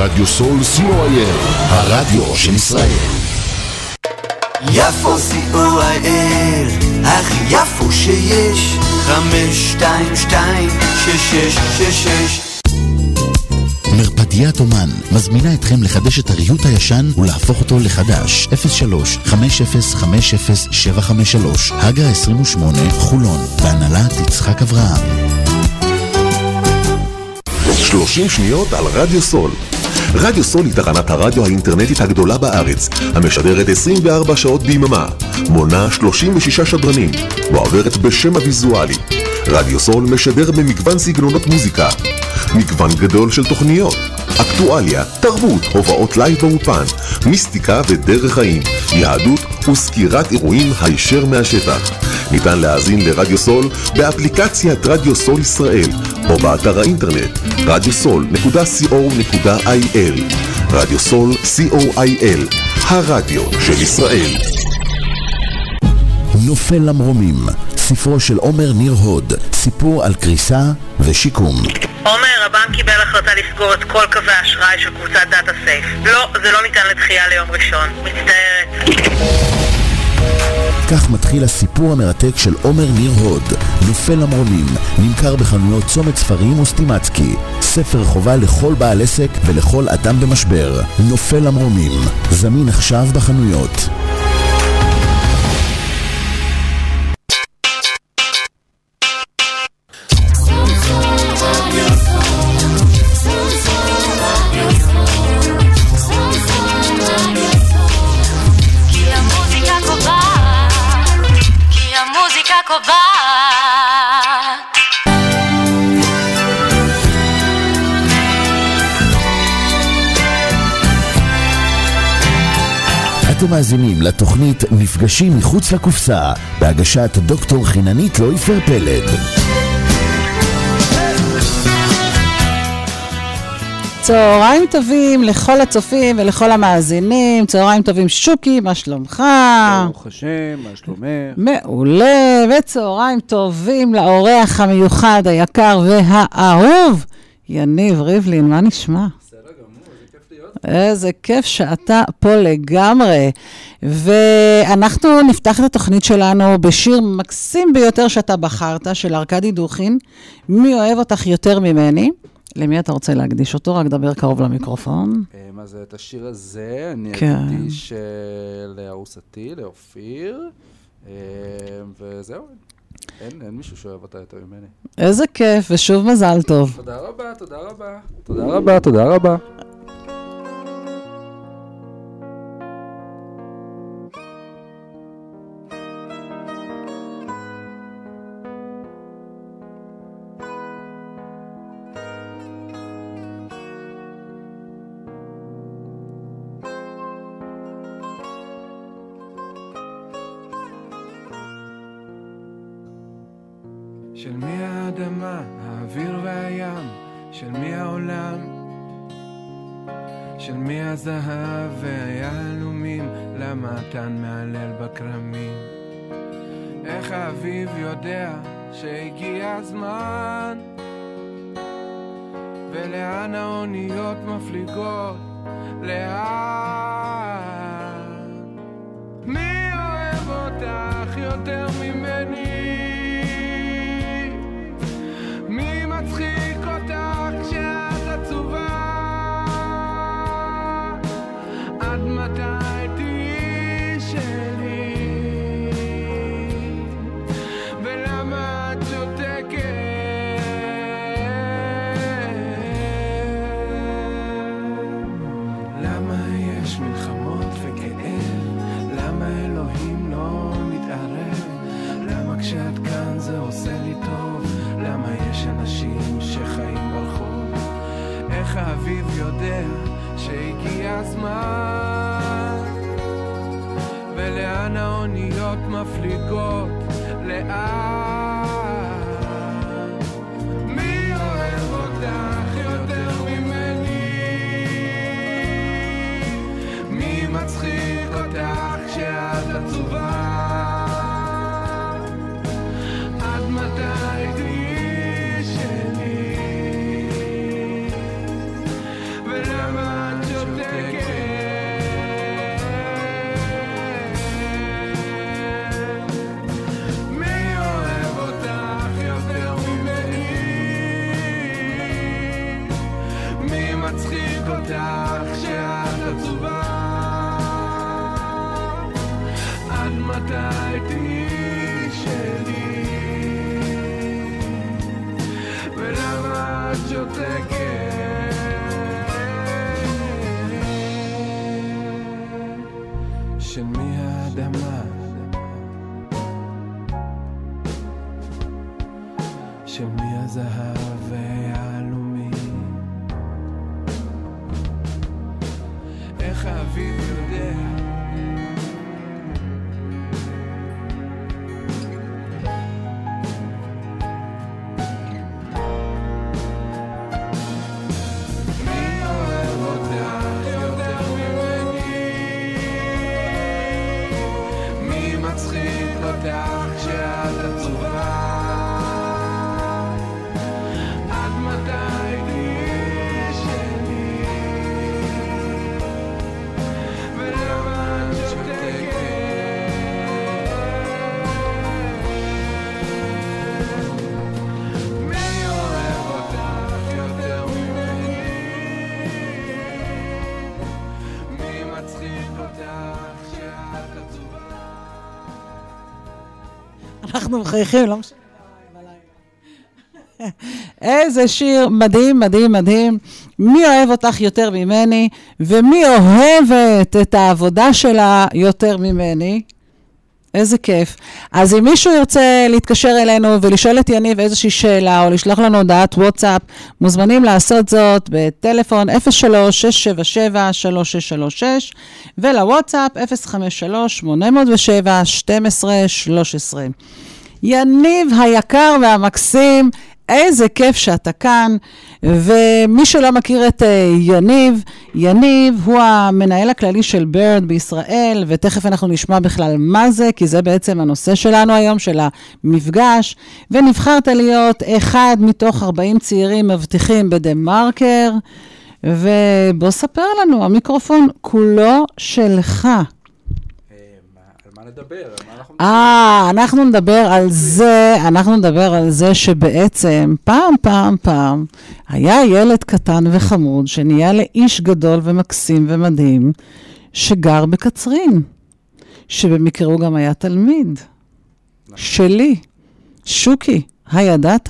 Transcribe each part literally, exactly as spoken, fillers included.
רדיו סול סי או איי אל, הרדיו של ישראל. יפו סי או איי אל, הכי יפו שיש, חמש שתיים שתיים שש שש שש שש. מרפדיית אומן מזמינה אתכם לחדש את הריהוט הישן ולהפוך אותו לחדש. אפס שלוש חמש אפס חמש אפס שבע חמש שלוש, הגה עשרים ושמונה, חולון, בהנהלת יצחק אברהם. שלושים שניות על רדיו סול. רדיו סול היא תחנת הרדיו האינטרנטית הגדולה בארץ, המשדרת עשרים וארבע שעות ביממה, מונה שלושים ושישה שדרנים, מועברת בשם הוויזואלי. רדיו סול משדר במגוון סגנונות מוזיקה, מגוון גדול של תוכניות, אקטואליה, תרבות, הובאות לייב באופן, מיסטיקה ודרך חיים, יהדות וסקירת אירועים הישר מהשטח. ניתן להאזין לרדיו סול באפליקציית רדיו סול ישראל או באתר האינטרנט רדיו סול נקודה סי או נקודה איי אל. רדיו סול סי או איי אל, הרדיו של ישראל. נופל למרומים, ספרו של עומר ניר הוד, סיפור על קריסה ושיקום. עומר, הבנק קיבל החלטה לסגור את כל קווי האשראי של קבוצת דאטה סייף. לא, זה לא ניתן לדחייה ליום ראשון. מצטערת. כך מתחיל הסיפור המרתק של עומר ניר הוד, נופל למרומים, נמכר בחנויות צומת ספרים וסטימצקי. ספר חובה לכל בעל עסק ולכל אדם במשבר. נופל למרומים, זמין עכשיו בחנויות. אתם מאזינים לתוכנית מפגשים מחוץ לקופסה, בהגשת דוקטור חיננית לויפר פלד. צהריים טובים לכל הצופים ולכל המאזינים. צהריים טובים שוקי, מה שלומך? ברוך השם, מה שלומך? מעולה. וצהריים טובים לאורח המיוחד היקר והאהוב יניב ריבלין, מה נשמע? איזה כיף שאתה פה לגמרי. ואנחנו נפתח את התוכנית שלנו בשיר מקסים ביותר שאתה בחרת, של ארקדי דוכין, מי אוהב אותך יותר ממני. למי אתה רוצה להקדיש אותו? רק דבר קרוב למיקרופון. מה זה את השיר הזה? אני כן. אקדיש לארוסתי, לאופיר, וזהו. אין, אין מישהו שאוהב אותה יותר ממני. איזה כיף, ושוב מזל טוב. תודה רבה, תודה רבה. תודה רבה, תודה רבה. של מי האדמה, האוויר והים, של מי העולם, של מי הזהב והיהלומים, למה התן מעלל בקרמים, איך האביב יודע שהגיע הזמן, ולאן האוניות מפליגות, לאן. מי אוהב אותך יותר ממני? מי מצחיק אותך כשאת עצובה? עד מתי תהיי שלי? ולמה את שותקת? למה יש מלחמות וכאב? למה אלוהים לא מתערב? למה כשאת כאן זה עושה לי טוב? למה יש אנשים שחיים ברחוב? איך האביב יודע שהגיע הזמן? ולאן האוניות מפליגות? לאן? מי אוהב אותך יותר ממני? מי מצחיק אותך כשאת עצובה? עד מתי תהיי שלי? ולמה אותך כשאת עצובה? עד מתי תהיי שלי? ולמה את שותקת? של מי האדמה? של מי הזהב והיהלומים? איך האביב יודע? מי אוהב אותך יותר ממני? מי מצחיק אותך כשאת עצובה? אנחנו מחייכים, לא משנה. איזה שיר מדהים, מדהים, מדהים. מי אוהב אותך יותר ממני, ומי אוהבת את העבודה שלה יותר ממני? איזה כיף. אז אם מישהו ירצה להתקשר אלינו ולשאול את יניב איזושהי שאלה, או לשלוח לנו הודעת וואטסאפ, מוזמנים לעשות זאת בטלפון אפס שלוש שש שבע שבע שלוש שש שלוש שש, ולוואטסאפ אפס חמש שלוש שמונה אפס שבע שתים עשרה שלוש עשרה. יניב היקר והמקסים, איזה כיף שאתה כאן, ומי שלא מכיר את יניב, יניב הוא המנהל הכללי של בירד בישראל, ותכף אנחנו נשמע בכלל מה זה, כי זה בעצם הנושא שלנו היום, של המפגש, ונבחרת להיות אחד מתוך ארבעים צעירים מבטיחים בדה-מרקר, ובוא ספר לנו, המיקרופון כולו שלך. נדבר, אה, אנחנו נדבר על זה, אנחנו נדבר על זה שבעצם פעם, פעם, פעם, היה ילד קטן וחמוד שנהיה לאיש גדול ומקסים ומדהים, שגר בקצרין, שבמקרה הוא גם היה תלמיד, שלי, שוקי, הידעת?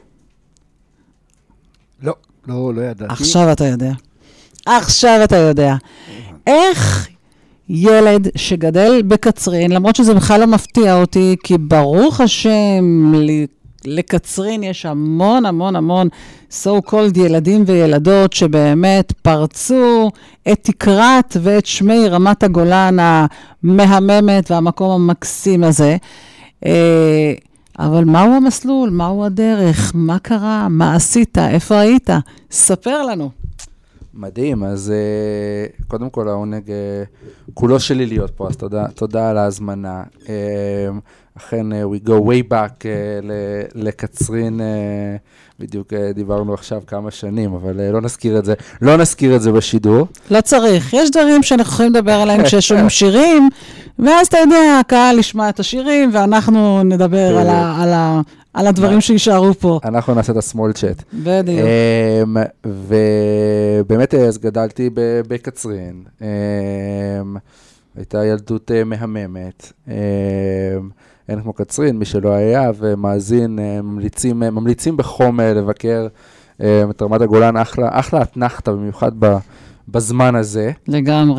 לא, לא, לא ידעתי. עכשיו אתה יודע. עכשיו אתה יודע. איך ילד שגדל בקצרין, למרות שזה בכלל לא מפתיע אותי, כי ברוך השם, לקצרין יש המון המון המון so called ילדים וילדות שבאמת פרצו את תקרת ואת שמי רמת הגולן המהממת והמקום המקסים הזה. אבל מהו המסלול? מהו הדרך? מה קרה? מה עשית? איפה היית? ספר לנו. מדהים, אז uh, קודם כל העונג uh, כולו שלי להיות פה, אז תודה, תודה על ההזמנה. Uh, אכן, uh, we go way back uh, לקצרין, uh, בדיוק uh, דיברנו עכשיו כמה שנים, אבל uh, לא נזכיר את זה, לא נזכיר את זה בשידור. לא צריך, יש דברים שאנחנו יכולים לדבר עליהם כששומעים שירים, ואז אתה יודע, הקהל ישמע את השירים, ואנחנו נדבר על ה... על ה על הדברים שישארו פה. אנחנו נעשה את הסמול צ'אט. בדיוק. ובאמת אז גדלתי בקצרין. הייתה ילדות מהממת. אין כמו קצרין, מי שלא היה ומאזין, ממליצים, ממליצים בחום לבקר את רמת הגולן, אחלה, אחלה התנחת, במיוחד בזמן הזה. לגמרי.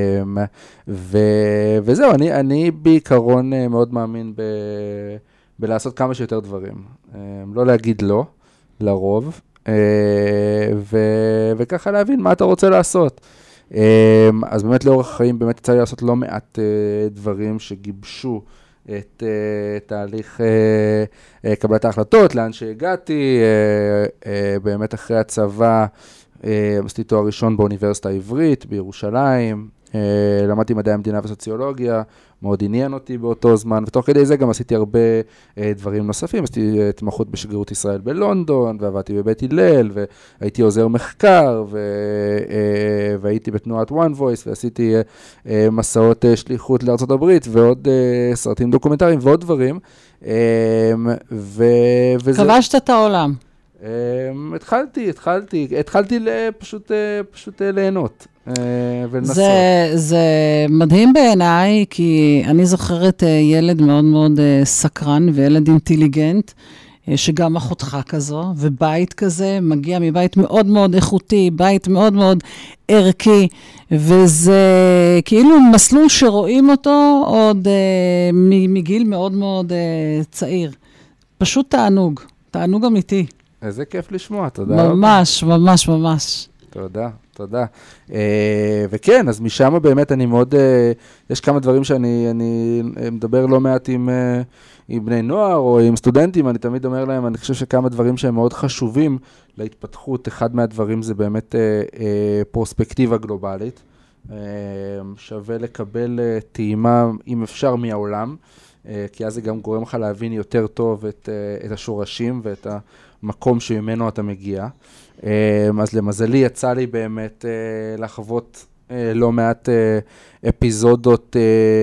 וזהו, אני, אני בעיקרון מאוד מאמין ב... ולעשות כמה שיותר דברים. לא להגיד לא, לרוב, ו- וככה להבין מה אתה רוצה לעשות. אז באמת לאורך החיים, באמת יצא לי לעשות לא מעט דברים שגיבשו את תהליך קבלת ההחלטות, לאן שהגעתי, באמת אחרי הצבא, עשיתי תואר ראשון באוניברסיטה העברית, בירושלים, למדתי מדעי המדינה וסוציולוגיה, מאוד עניין אותי באותו זמן, ותוך כדי זה גם עשיתי הרבה אה, דברים נוספים, עשיתי התמחות בשגרירות ישראל בלונדון, ועבדתי בבית הלל, והייתי עוזר מחקר, ו, אה, והייתי בתנועת One Voice, ועשיתי אה, אה, מסעות אה, שליחות לארצות הברית, ועוד אה, סרטים דוקומנטריים, ועוד דברים. אה, ו, וזה... כבשת את העולם. התחלתי, התחלתי, התחלתי פשוט, פשוט ליהנות ולנסות. זה, זה מדהים בעיניי, כי אני זוכרת ילד מאוד מאוד סקרן וילד אינטליגנט, שגם אחותך כזו, ובית כזה מגיע מבית מאוד מאוד איכותי, בית מאוד מאוד ערכי, וזה כאילו מסלול שרואים אותו עוד מגיל מאוד מאוד צעיר. פשוט תענוג, תענוג אמיתי. איזה כיף לשמוע, תודה. ממש, ממש, ממש. תודה, תודה. וכן, אז משם באמת אני מאוד, יש כמה דברים שאני אני מדבר לא מעט עם, עם בני נוער או עם סטודנטים, אני תמיד אומר להם, אני חושב שכמה דברים שהם מאוד חשובים להתפתחות, אחד מהדברים זה באמת פרוספקטיבה גלובלית, שווה לקבל טעימה, אם אפשר, מהעולם, כי אז זה גם גורם לך להבין יותר טוב את, את השורשים ואת המקום שממנו אתה מגיע. אז למזלי יצא לי באמת לחוות לא מעט אפיזודות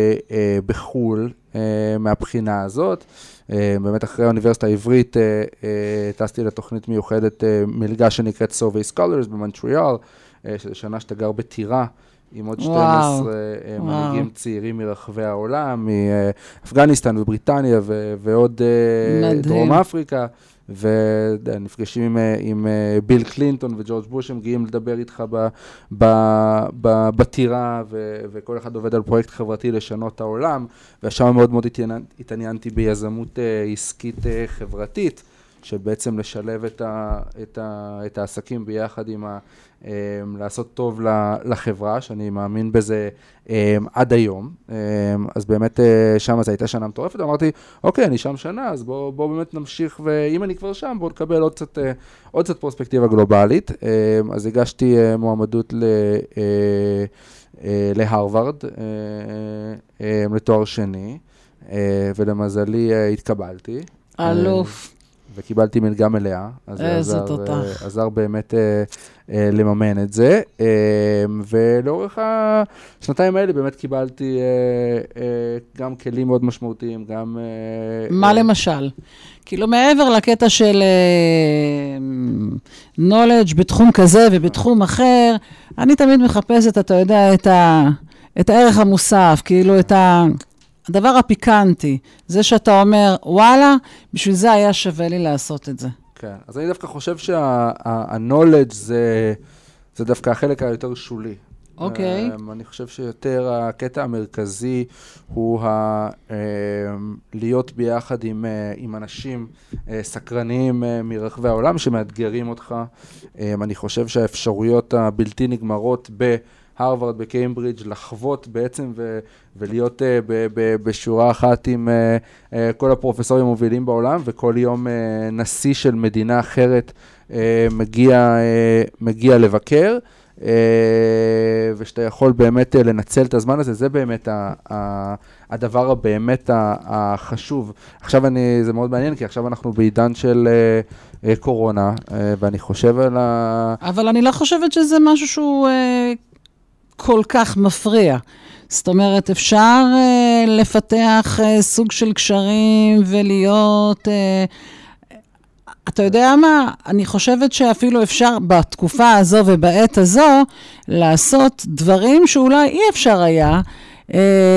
בחול מהבחינה הזאת. באמת אחרי האוניברסיטה העברית טסתי לתוכנית מיוחדת מלגה שנקראת Survey Scholars במונטריאל, שזו שנה שאתה גר בטירה, עם עוד שתים עשרה מנהיגים צעירים מרחבי העולם, מאפגניסטן ובריטניה ו- ועוד מדהים. דרום אפריקה, ונפגשים עם, עם ביל קלינטון וג'ורג' בוש, הם מגיעים לדבר איתך ב- ב- ב- בטירה, ו- וכל אחד עובד על פרויקט חברתי לשנות את העולם, ושם מאוד מאוד התעניינתי ביזמות עסקית חברתית, של בעצם לשלב את, ה, את, ה, את העסקים ביחד עם ה, לעשות טוב לחברה, שאני מאמין בזה עד היום. אז באמת שם זו הייתה שנה מטורפת, אמרתי, אוקיי, אני שם שנה, אז בואו בוא באמת נמשיך, ואם אני כבר שם, בואו נקבל עוד קצת, עוד קצת פרספקטיבה גלובלית. אז הגשתי מועמדות ל, להרווארד, לתואר שני, ולמזלי התקבלתי. אלוף. וקיבלתי מלגה מלאה, אז זה עזר, עזר באמת אה, אה, לממן את זה, אה, ולאורך השנתיים האלה באמת קיבלתי אה, אה, גם כלים מאוד משמעותיים, גם... אה, מה אה, למשל? כאילו מעבר לקטע של אה, knowledge בתחום כזה ובתחום אחר, אני תמיד מחפשת, אתה יודע, את, ה, את הערך המוסף, כאילו את ה... הדבר הפיקנטי, זה שאתה אומר, וואלה, בשביל זה היה שווה לי לעשות את זה. כן, אז אני דווקא חושב שה-knowledge זה, זה דווקא החלק היותר שולי. אוקיי. Um, אני חושב שיותר הקטע המרכזי הוא ה, um, להיות ביחד עם, uh, עם אנשים uh, סקרניים uh, מרחבי העולם שמאתגרים אותך. Um, אני חושב שהאפשרויות הבלתי נגמרות ב... הרווארד בקיימברידג' לחוות בעצם ו- ולהיות uh, ב- ב- בשורה אחת עם uh, uh, כל הפרופסורים המובילים בעולם, וכל יום uh, נשיא של מדינה אחרת uh, מגיע, uh, מגיע לבקר, uh, ושאתה יכול באמת uh, לנצל את הזמן הזה, זה באמת ה- ה- הדבר הבאמת ה- החשוב. עכשיו אני, זה מאוד מעניין, כי עכשיו אנחנו בעידן של uh, uh, קורונה, uh, ואני חושב על ה... אבל אני לא חושבת שזה משהו שהוא... Uh... כל כך מפריע. זאת אומרת, אפשר uh, לפתח uh, סוג של קשרים ולהיות... Uh, אתה יודע מה? אני חושבת שאפילו אפשר בתקופה הזו ובעת הזו לעשות דברים שאולי אי אפשר היה. Uh,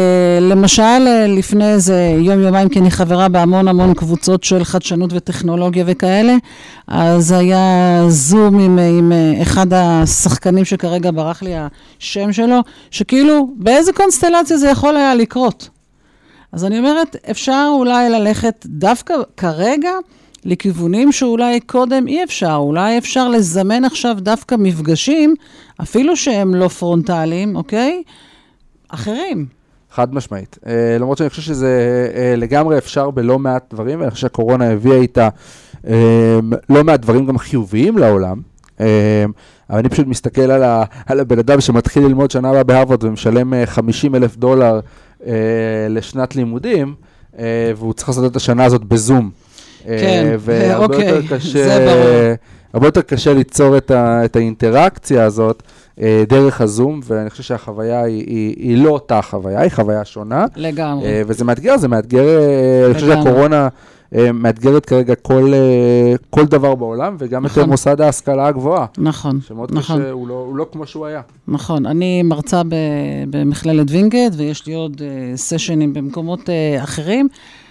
למשל, לפני איזה יום-יומיים, כי אני חברה בהמון המון קבוצות של חדשנות וטכנולוגיה וכאלה, אז היה זום עם, עם אחד השחקנים שכרגע ברח לי השם שלו, שכאילו באיזה קונסטלציה זה יכול היה לקרות. אז אני אומרת, אפשר אולי ללכת דווקא כרגע לכיוונים שאולי קודם אי אפשר, אולי אפשר לזמן עכשיו דווקא מפגשים, אפילו שהם לא פרונטליים, אוקיי? אחרים. חד משמעית. Uh, למרות שאני חושב שזה uh, לגמרי אפשר בלא מעט דברים, ואני חושב שהקורונה הביאה איתה uh, לא מעט דברים גם חיוביים לעולם. Uh, אבל אני פשוט מסתכל על, ה, על הבן אדם שמתחיל ללמוד שנה הבאה בהרווארד ומשלם uh, חמישים אלף דולר uh, לשנת לימודים, uh, והוא צריך לעשות את השנה הזאת בזום. כן, uh, אוקיי, יותר קשה, זה ברור. הרבה יותר קשה ליצור את, ה, את האינטראקציה הזאת, דרך הזום, ואני חושב שהחוויה היא, היא, היא לא אותה חוויה, היא חוויה שונה. לגמרי. וזה מאתגר, זה מאתגר, אני חושב שהקורונה מאתגרת כרגע כל, כל דבר בעולם, וגם נכון. את מוסד ההשכלה הגבוהה. נכון, שמאוד נכון. קשה, הוא לא, הוא לא כמו שהוא היה. נכון, אני מרצה במכללת וינגייט, ויש לי עוד סשנים במקומות אחרים,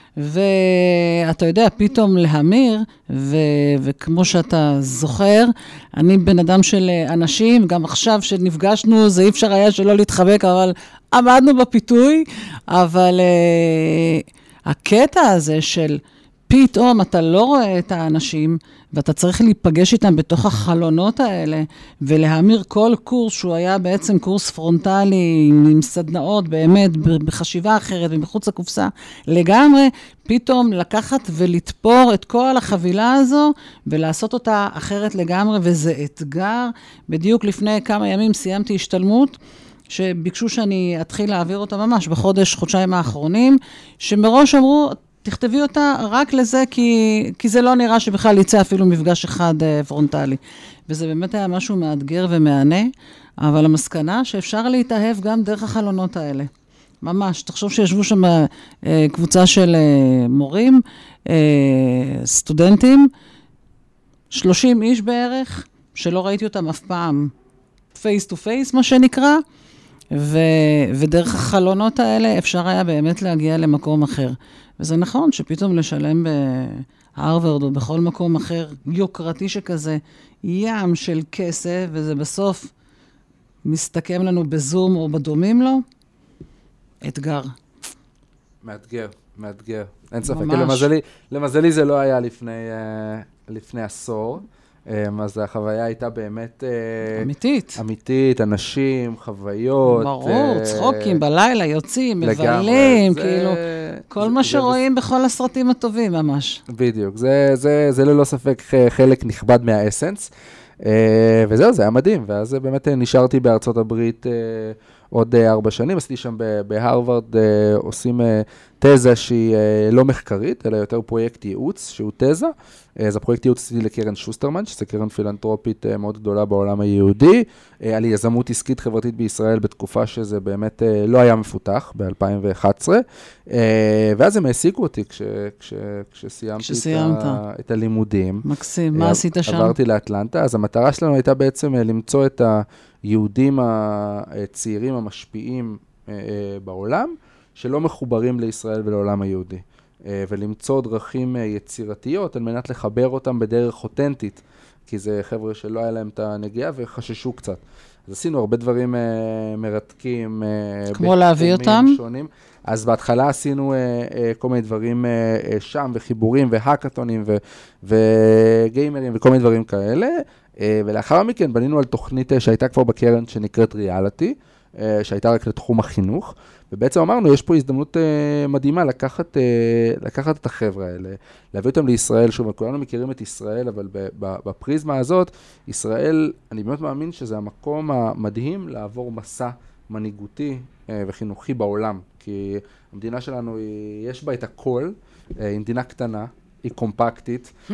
ואתה יודע, פתאום להמיר, ו- וכמו שאתה זוכר, אני בן אדם של אנשים, גם עכשיו שנפגשנו, זה אי אפשר היה שלא להתחבק, אבל עמדנו בפיתוי, אבל uh, הקטע הזה של פתאום אתה לא רואה את האנשים, ואתה צריך להיפגש איתם בתוך החלונות האלה, ולהמיר כל קורס שהוא היה בעצם קורס פרונטלי, עם סדנאות באמת, בחשיבה אחרת ומחוץ לקופסה, לגמרי, פתאום לקחת ולתפור את כל החבילה הזו, ולעשות אותה אחרת לגמרי, וזה אתגר. בדיוק לפני כמה ימים סיימתי השתלמות, שביקשו שאני אתחיל להעביר אותה ממש בחודש, חודשיים האחרונים, שמראש אמרו, תכתבי אותה רק לזה, כי, כי זה לא נראה שבכלל יצא אפילו מפגש אחד uh, פרונטלי. וזה באמת היה משהו מאתגר ומענה, אבל המסקנה שאפשר להתאהב גם דרך החלונות האלה. ממש, תחשוב שישבו שם uh, קבוצה של uh, מורים, uh, סטודנטים, שלושים איש בערך, שלא ראיתי אותם אף פעם, פייס טו פייס, מה שנקרא, ו, ודרך החלונות האלה אפשר היה באמת להגיע למקום אחר. וזה נכון שפתאום לשלם בהרווארד או בכל מקום אחר יוקרתי שכזה, ים של כסף, וזה בסוף מסתכם לנו בזום או בדומים לו, אתגר. מאתגר, מאתגר. אין ספק. למזלי, למזלי זה לא היה לפני, לפני עשור. אז החוויה הייתה באמת... אמיתית. אמיתית, אנשים, חוויות. ברור, צחוקים, בלילה, יוצאים, מבלים, כאילו, כל מה שרואים בכל הסרטים הטובים ממש. בדיוק, זה ללא ספק חלק נכבד מהאסנס, וזהו, זה היה מדהים, ואז באמת נשארתי בארצות הברית עוד ארבע שנים, עשיתי שם בהרווארד, עושים תזה שהיא לא מחקרית, אלא יותר פרויקט ייעוץ, שהוא תזה. אז הפרויקט ייעוץ עשיתי לקרן שוסטרמן, שזו קרן פילנטרופית מאוד גדולה בעולם היהודי, על יזמות עסקית חברתית בישראל בתקופה שזה באמת לא היה מפותח, ב-אלפיים ואחת עשרה, ואז הם העסיקו אותי כש, כש, כשסיימתי את, ה, את הלימודים. מקסים, מה עשית שם? עברתי לאטלנטה, אז המטרה שלנו הייתה בעצם למצוא את היהודים הצעירים המשפיעים בעולם, שלא מחוברים לישראל ולעולם היהודי. ולמצוא דרכים יצירתיות על מנת לחבר אותם בדרך אותנטית, כי זה חבר'ה שלא היה להם את הנגיעה וחששו קצת. אז עשינו הרבה דברים מרתקים. כמו להביא אותם? שונים. אז בהתחלה עשינו כל מיני דברים שם, וחיבורים, והאקתונים, וגיימרים, וכל מיני דברים כאלה. ולאחר מכן בנינו על תוכנית שהייתה כבר בקרן שנקראת ריאליטי, שהייתה רק לתחום החינוך, ובעצם אמרנו, יש פה הזדמנות uh, מדהימה לקחת, uh, לקחת את החבר'ה האלה, להביא אותם לישראל, שוב, כולנו מכירים את ישראל, אבל בפריזמה הזאת, ישראל, אני באמת מאמין שזה המקום המדהים לעבור מסע מנהיגותי uh, וחינוכי בעולם, כי המדינה שלנו, היא, יש בה את הכל, uh, היא מדינה קטנה, היא קומפקטית, uh,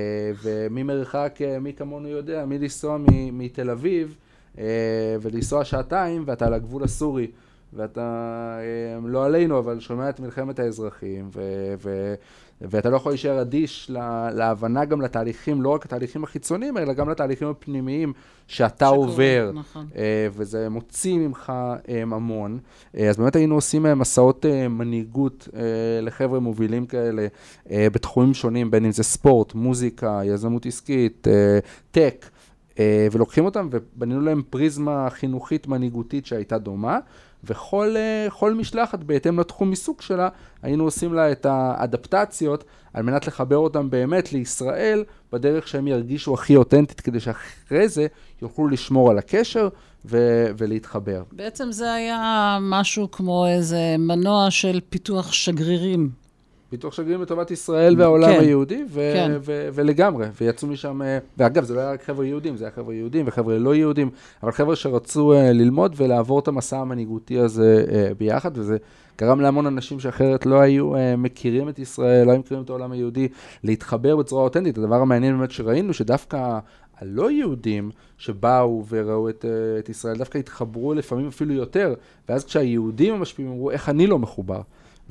וממרחק, uh, מי כמונו יודע, מי לנסוע מתל אביב, uh, ולנסוע שעתיים, ואתה על הגבול הסורי, ואתה, לא עלינו, אבל שומע את מלחמת האזרחים, ו- ו- ואתה לא יכול להישאר אדיש לה- להבנה גם לתהליכים, לא רק התהליכים החיצוניים, אלא גם לתהליכים הפנימיים שאתה שקורה, עובר, נכון. וזה מוציא ממך המון. אז באמת היינו עושים מסעות מנהיגות לחבר'ה מובילים כאלה, בתחומים שונים, בין אם זה ספורט, מוזיקה, יזמות עסקית, טק, ולוקחים אותם ובנינו להם פריזמה חינוכית מנהיגותית שהייתה דומה, וכל כל משלחת בהתאם לתחום עיסוק שלה, היינו עושים לה את האדפטציות על מנת לחבר אותם באמת לישראל, בדרך שהם ירגישו הכי אותנטית, כדי שאחרי זה יוכלו לשמור על הקשר ו- ולהתחבר. בעצם זה היה משהו כמו איזה מנוע של פיתוח שגרירים. פיתוח שגרירים לטובת ישראל והעולם כן, היהודי, ו- כן. ו- ולגמרי, ויצאו משם, ואגב, זה לא היה רק חבר'ה יהודים, זה היה חבר'ה יהודים וחבר'ה לא יהודים, אבל חבר'ה שרצו ללמוד ולעבור את המסע המנהיגותי הזה ביחד, וזה גרם להמון אנשים שאחרת לא היו מכירים את ישראל, לא היו מכירים את העולם היהודי, להתחבר בצורה אותנטית. הדבר המעניין באמת שראינו, שדווקא הלא יהודים שבאו וראו את, את ישראל, דווקא התחברו לפעמים אפילו יותר, ואז כשהיהודים המשפיעים אמרו, איך אני לא מחובר?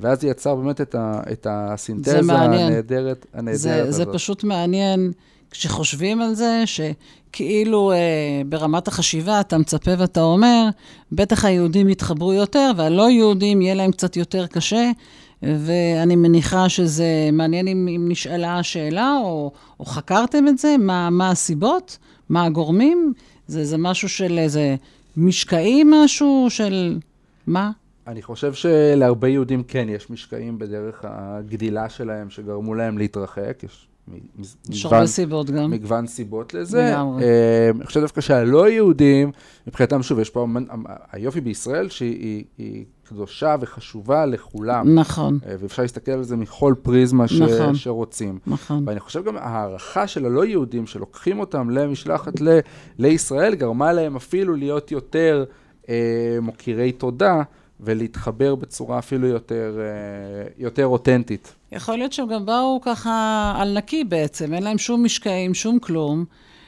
ואז זה יצר באמת את, ה, את הסינתזה הנהדרת. הנהדרת זה, זה פשוט מעניין, כשחושבים על זה, שכאילו אה, ברמת החשיבה אתה מצפה ואתה אומר, בטח היהודים יתחברו יותר, והלא יהודים יהיה להם קצת יותר קשה, ואני מניחה שזה מעניין אם, אם נשאלה השאלה, או, או חקרתם את זה, מה, מה הסיבות, מה הגורמים, זה, זה משהו של איזה משקעי משהו של מה? אני חושב שלהרבה יהודים כן יש משקעים בדרך הגדילה שלהם, שגרמו להם להתרחק, יש יש הרבה סיבות גם. מגוון סיבות לזה. אני חושב דווקא שהלא יהודים, מבחינתם שוב, יש פה היופי בישראל שהיא קדושה וחשובה לכולם. נכון. ואפשר להסתכל על זה מכל פריזמה שרוצים. נכון. ואני חושב גם הערכה של הלא יהודים, שלוקחים אותם למשלחת לישראל, גרמה להם אפילו להיות יותר מוקירי תודה, ולהתחבר בצורה אפילו יותר, יותר אותנטית. יכול להיות שהם גם באו ככה על נקי בעצם, אין להם שום משקעים, שום כלום.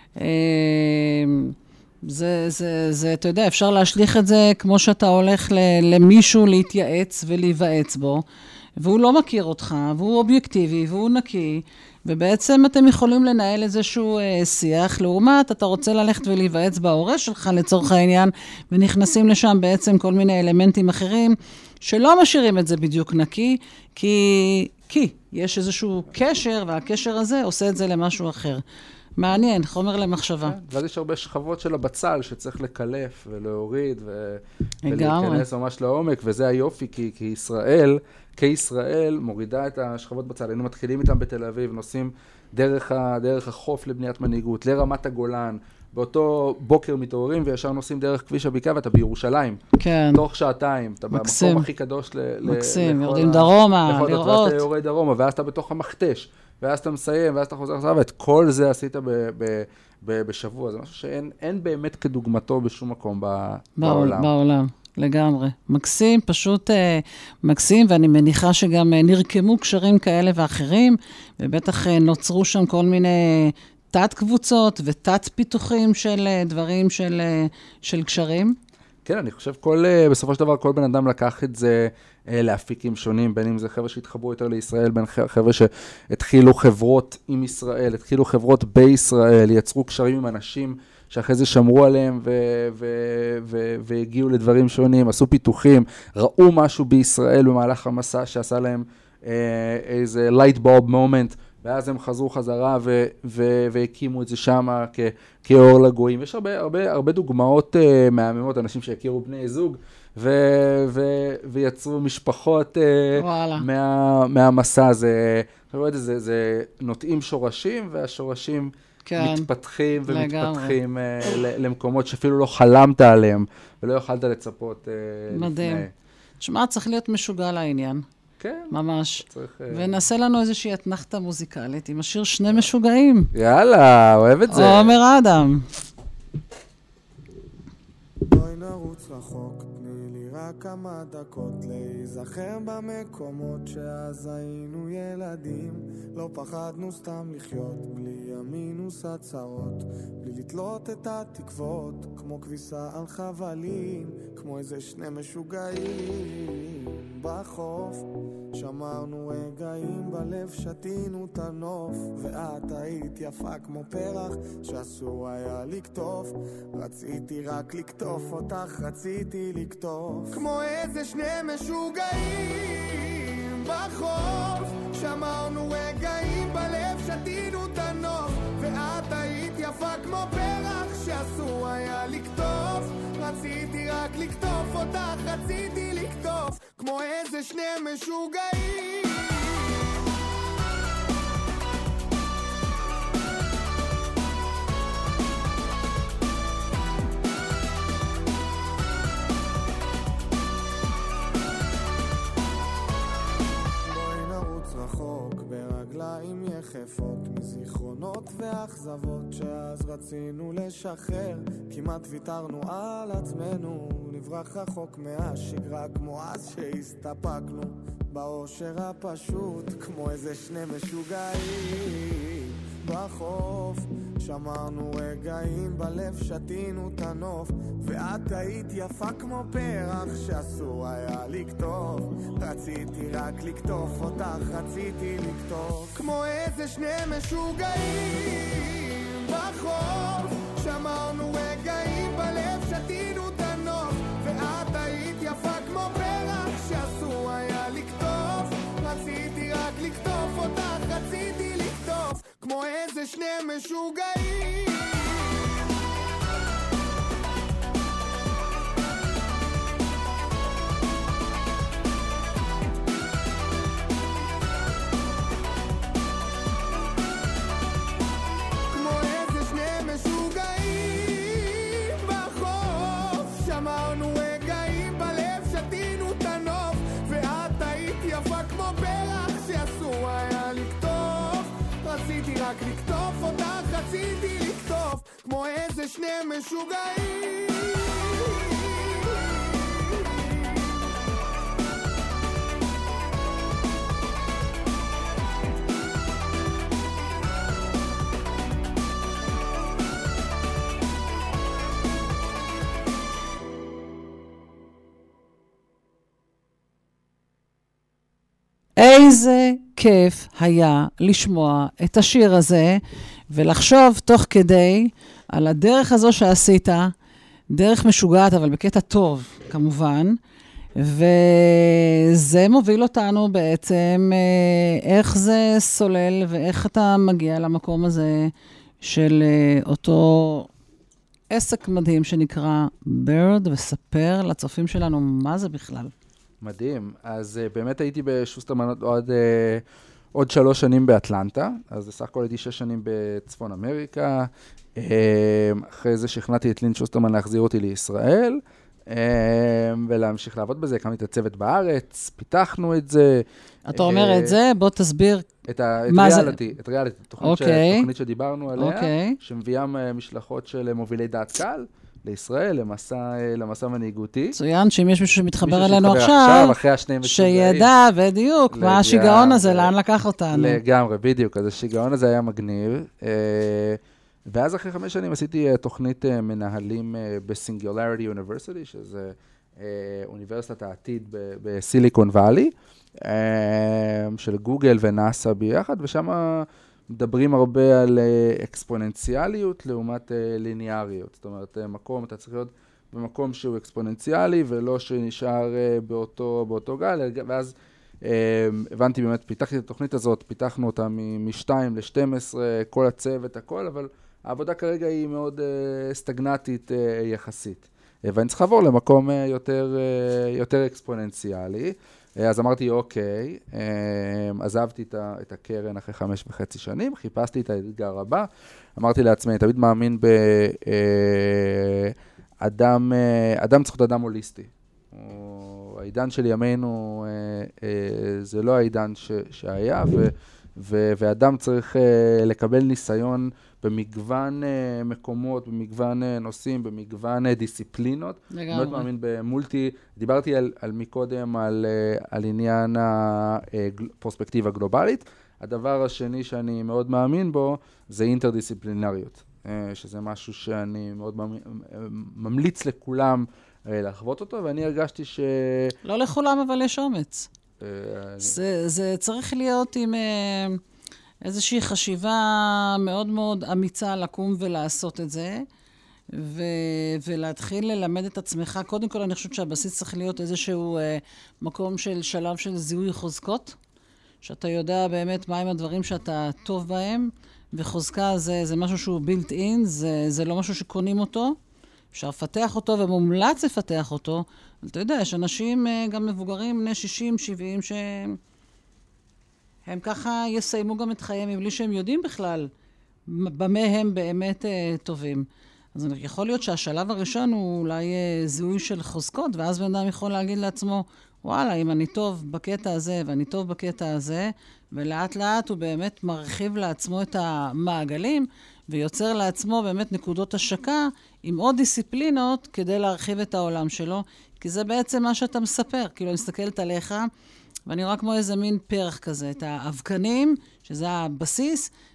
זה, זה, זה, אתה יודע, אפשר להשליך את זה כמו שאתה הולך למישהו להתייעץ ולהיוועץ בו, והוא לא מכיר אותך, והוא אובייקטיבי, והוא נקי, ובעצם אתם יכולים לנהל איזשהו אה, שיח, לעומת אתה רוצה ללכת ולהיוועץ בהורה שלך לצורך העניין, ונכנסים לשם בעצם כל מיני אלמנטים אחרים, שלא משאירים את זה בדיוק נקי, כי, כי יש איזשהו קשר, והקשר הזה עושה את זה למשהו אחר. מעניין, חומר למחשבה. ואז יש הרבה שכבות של הבצל שצריך לקלף ולהוריד ו... ולהיכנס ממש לעומק, וזה היופי, כי, כי ישראל, כישראל, מורידה את השכבות בצל. היינו מתחילים איתם בתל אביב, נוסעים דרך, ה... דרך החוף לבניית מנהיגות, לרמת הגולן, באותו בוקר מתעוררים וישר נוסעים דרך כביש הבקעה, ואתה בירושלים. כן. תוך שעתיים. אתה מקסים. במקום הכי קדוש ל... מקסים, יורדים דרומה, לראות. ואז אתה יורד דרומה, ואז אתה בתוך המכתש. ואז אתה מסיים, ואז אתה חוזר חזרה, ואת כל זה עשית ב- ב- ב- בשבוע. זה משהו שאין אין באמת כדוגמתו בשום מקום ב- בעולם. בעולם, לגמרי. מקסים, פשוט אה, מקסים, ואני מניחה שגם אה, נרקמו קשרים כאלה ואחרים, ובטח אה, נוצרו שם כל מיני תת קבוצות ותת פיתוחים של אה, דברים של, אה, של קשרים. כן, אני חושב כל, בסופו של דבר, כל בן אדם לקח את זה להפיקים שונים, בין אם זה חבר'ה שהתחברו יותר לישראל, בין חבר'ה שהתחילו חברות עם ישראל, התחילו חברות בישראל, יצרו קשרים עם אנשים שאחרי זה שמרו עליהם ו- ו- ו- והגיעו לדברים שונים, עשו פיתוחים, ראו משהו בישראל במהלך המסע שעשה להם איזה light bulb moment, ואז הם חזרו חזרה ו- ו- והקימו את זה שם כ- כאור לגויים. יש הרבה, הרבה, הרבה דוגמאות uh, מהממות, אנשים שהכירו בני זוג ו- ו- ויצרו משפחות uh, מה- מהמסע הזה. זה, זה נוטעים שורשים, והשורשים כן, מתפתחים ומתפתחים uh, למקומות שאפילו לא חלמת עליהם, ולא יכולת לצפות uh, מדהים. לפני. תשמע, צריך להיות משוגע לעניין. כן. ממש. צריך... ונעשה לנו איזושהי אתנחתה מוזיקלית עם השיר שני משוגעים. יאללה, אוהב את זה. עומר אדם. בואי נרוץ רחוק, תני לי רק כמה דקות להיזכר במקומות שאז היינו ילדים. לא פחדנו סתם לחיות, בלי המינוס הצרות, בלי לתלות את התקוות, כמו כביסה על חבלים, כמו איזה שני משוגעים בחוף. שמרנו רגעים בלב, שתינו את הנוף, ואת היית יפה כמו פרח שאסור היה לקטוף. רציתי רק לקטוף אותך, רציתי לקטוף, כמו איזה שני משוגעים בחוף. שמרנו רגעים בלב, שתינו את הנוף, ואת היית יפה כמו פרח שאסור היה לקטוף. רציתי רק לקטוף אותך, רציתי לקטוף, כמו איזה שני משוגעים. רחוק ברגליים יחפות מזיכרונות ואכזבות שאז רצינו לשחרר, כמעט ויתרנו על עצמנו, נברח רחוק מהשגרה כמו אז שהסתפקנו באושר הפשוט, כמו איזה שני משוגעים בחוף, שמרנו רגעים בלב, שתינו את הנוף, ואת היית יפה כמו פרח שאסור היה לקטוף. רציתי רק לקטוף אותך, רציתי לקטוף כמו איזה שני משוגעים בחוף, שמרנו רגעים בלב, שתינו את הנוף, ואת היית יפה כמו פרח שאסור היה לקטוף. רציתי רק לקטוף אותך, רציתי לקטוף כמו איזה שני משוגעים. כמו איזה שני משוגעים בחוף, שמרנו רגעים בלב, שתינו את הנוף, ואת היית יפה כמו פרח שאסור היה לקטוף. רציתי רק לקטוף אותך, רציתי לקטוף כמו איזה שני משוגעים. איזה כיף היה לשמוע את השיר הזה, ולחשוב תוך כדי על הדרך הזו שעשית, דרך משוגעת, אבל בקטע טוב, כמובן, וזה מוביל אותנו בעצם, איך זה סולל, ואיך אתה מגיע למקום הזה של אותו עסק מדהים שנקרא בירד, וספר לצופים שלנו מה זה בכלל. מדהים. אז uh, באמת הייתי בשוסטרמן עוד, uh, עוד שלוש שנים באטלנטה, אז בסך הכל הייתי שש שנים בצפון אמריקה, uh, אחרי זה שכנעתי את לין שוסטרמן להחזיר אותי לישראל, uh, ולהמשיך לעבוד בזה, הקמתי את הצוות בארץ, פיתחנו את זה. אתה uh, אומר את זה, בוא תסביר את, ה, את מה ריאליטי, זה. את ריאליטי, תוכנית, okay. ש, תוכנית שדיברנו עליה, okay. שמביאה משלחות של מובילי דעת קהל, לישראל, למסע, למסע מנהיגותי. צוין שאם יש מישהו שמתחבר אלינו עכשיו, שידע בדיוק מה השיגעון הזה, לאן לקח אותנו. לגמרי, בדיוק. אז השיגעון הזה היה מגניב. ואז אחרי חמש שנים עשיתי תוכנית מנהלים בסינגולריטי יוניברסיטי, שזה אוניברסיטת העתיד בסיליקון ואלי, של גוגל ונאסא ביחד, ושם מדברים הרבה על אקספוננציאליות לעומת ליניאריות. זאת אומרת, מקום, אתה צריך להיות במקום שהוא אקספוננציאלי, ולא שנשאר באותו, באותו גל, ואז הבנתי באמת, פיתחתי את התוכנית הזאת, פיתחנו אותה מ-שתיים ל-שתים עשרה, כל הצוות, הכל, אבל העבודה כרגע היא מאוד סטגנטית יחסית. ואני צריך לעבור למקום יותר, יותר אקספוננציאלי. אז אמרתי, אוקיי, עזבתי את הקרן אחרי חמש וחצי שנים, חיפשתי את האתגר הבא, אמרתי לעצמי, תמיד מאמין באדם, אדם צריך להיות אדם הוליסטי. העידן של ימינו זה לא העידן שהיה, ואדם צריך לקבל ניסיון במגוון מקומות, במגוון נושאים, במגוון דיסציפלינות. לגמרי. מאוד מאמין במולטי, דיברתי על, על מקודם על, על עניין הפרספקטיבה הגלובלית. הדבר השני שאני מאוד מאמין בו זה אינטרדיסציפלינריות, שזה משהו שאני מאוד ממליץ לכולם לחוות אותו, ואני הרגשתי ש... לא לכולם, אבל יש אומץ. זה, זה צריך להיות עם איזושהי חשיבה מאוד מאוד אמיצה לקום ולעשות את זה, ו, ולהתחיל ללמד את עצמך. קודם כל, אני חושבת שהבסיס צריך להיות איזשהו מקום של שלב של זיהוי חוזקות, שאתה יודע באמת מהם הדברים שאתה טוב בהם, וחוזקה זה, זה משהו שהוא built in, זה, זה לא משהו שקונים אותו, אפשר לפתח אותו ומומלץ לפתח אותו. אתה יודע, יש אנשים גם מבוגרים, בני שישים, שבעים, שהם ככה יסיימו גם את חייהם, מבלי שהם יודעים בכלל במה הם באמת טובים. אז יכול להיות שהשלב הראשון הוא אולי זיהוי של חוזקות, ואז בן אדם יכול להגיד לעצמו, וואלה, אם אני טוב בקטע הזה ואני טוב בקטע הזה, ולאט לאט הוא באמת מרחיב לעצמו את המעגלים, ויוצר לעצמו באמת נקודות השקה עם עוד דיסציפלינות כדי להרחיב את העולם שלו, כי זה בעצם מה שאתה מספר. כאילו, אני מסתכלת עליך, ואני רואה כמו איזה מין פרח כזה, את האבקנים, שזה הבסיס,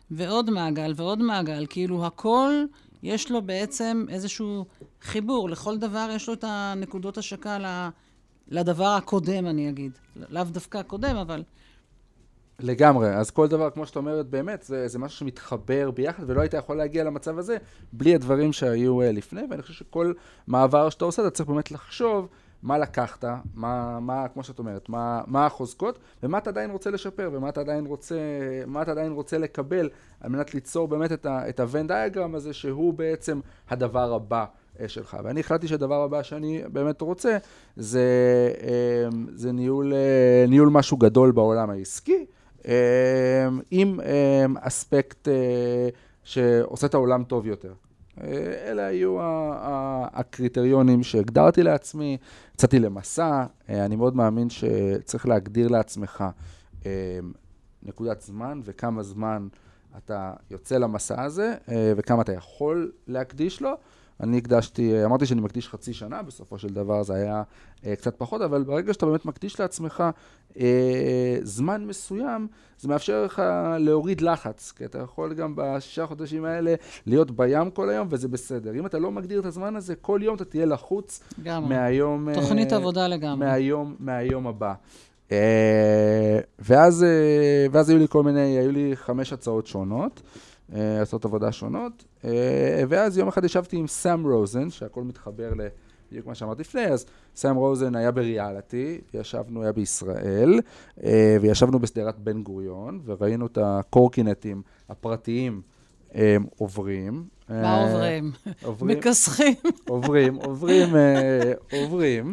ועוד מעגל ועוד מעגל, כאילו הכל יש לו בעצם איזשהו חיבור, לכל דבר יש לו את הנקודות השקה לדבר הקודם, אני אגיד. לאו דווקא הקודם, אבל... לגמרי, אז כל דבר, כמו שאת אומרת, באמת, זה, זה משהו שמתחבר ביחד, ולא היית יכול להגיע למצב הזה בלי הדברים שהיו לפני, ואני חושב שכל מעבר שאתה עושה, אתה צריך באמת לחשוב מה לקחת, מה, מה, כמו שאת אומרת, מה, מה החוזקות, ומה אתה עדיין רוצה לשפר, ומה אתה עדיין רוצה, מה אתה עדיין רוצה לקבל, על מנת ליצור באמת את ה, את ה-Venn diagram הזה, שהוא בעצם הדבר הבא שלך. ואני החלטתי שהדבר הבא שאני באמת רוצה, זה, זה ניהול, ניהול משהו גדול בעולם העסקי, עם אספקט שעושה את העולם טוב יותר. אלה היו הקריטריונים שהגדרתי לעצמי, יצאתי למסע, אני מאוד מאמין שצריך להגדיר לעצמך נקודת זמן וכמה זמן אתה יוצא למסע הזה וכמה אתה יכול להקדיש לו. אני הקדשתי, אמרתי שאני מקדיש חצי שנה, בסופו של דבר זה היה אה, קצת פחות, אבל ברגע שאתה באמת מקדיש לעצמך אה, זמן מסוים, זה מאפשר לך להוריד לחץ, כי אתה יכול גם בשישה חודשים האלה להיות בים כל היום, וזה בסדר. אם אתה לא מגדיר את הזמן הזה, כל יום אתה תהיה לחוץ גם. מהיום... תוכנית אה, עבודה לגמרי. מהיום, מהיום הבא. אה, ואז, אה, ואז היו לי כל מיני, היו לי חמש הצעות שונות, לעשות עבודה שונות, ואז יום אחד ישבתי עם סאם רוזן, שהכל מתחבר בדיוק מה שאמרתי לפני, אז סאם רוזן היה בריאליטי, ישבנו, היה בישראל, וישבנו בסדרת בן גוריון, וראינו את הקורקינטים הפרטיים עוברים. מה עוברים? מכסחים. עוברים, עוברים, עוברים,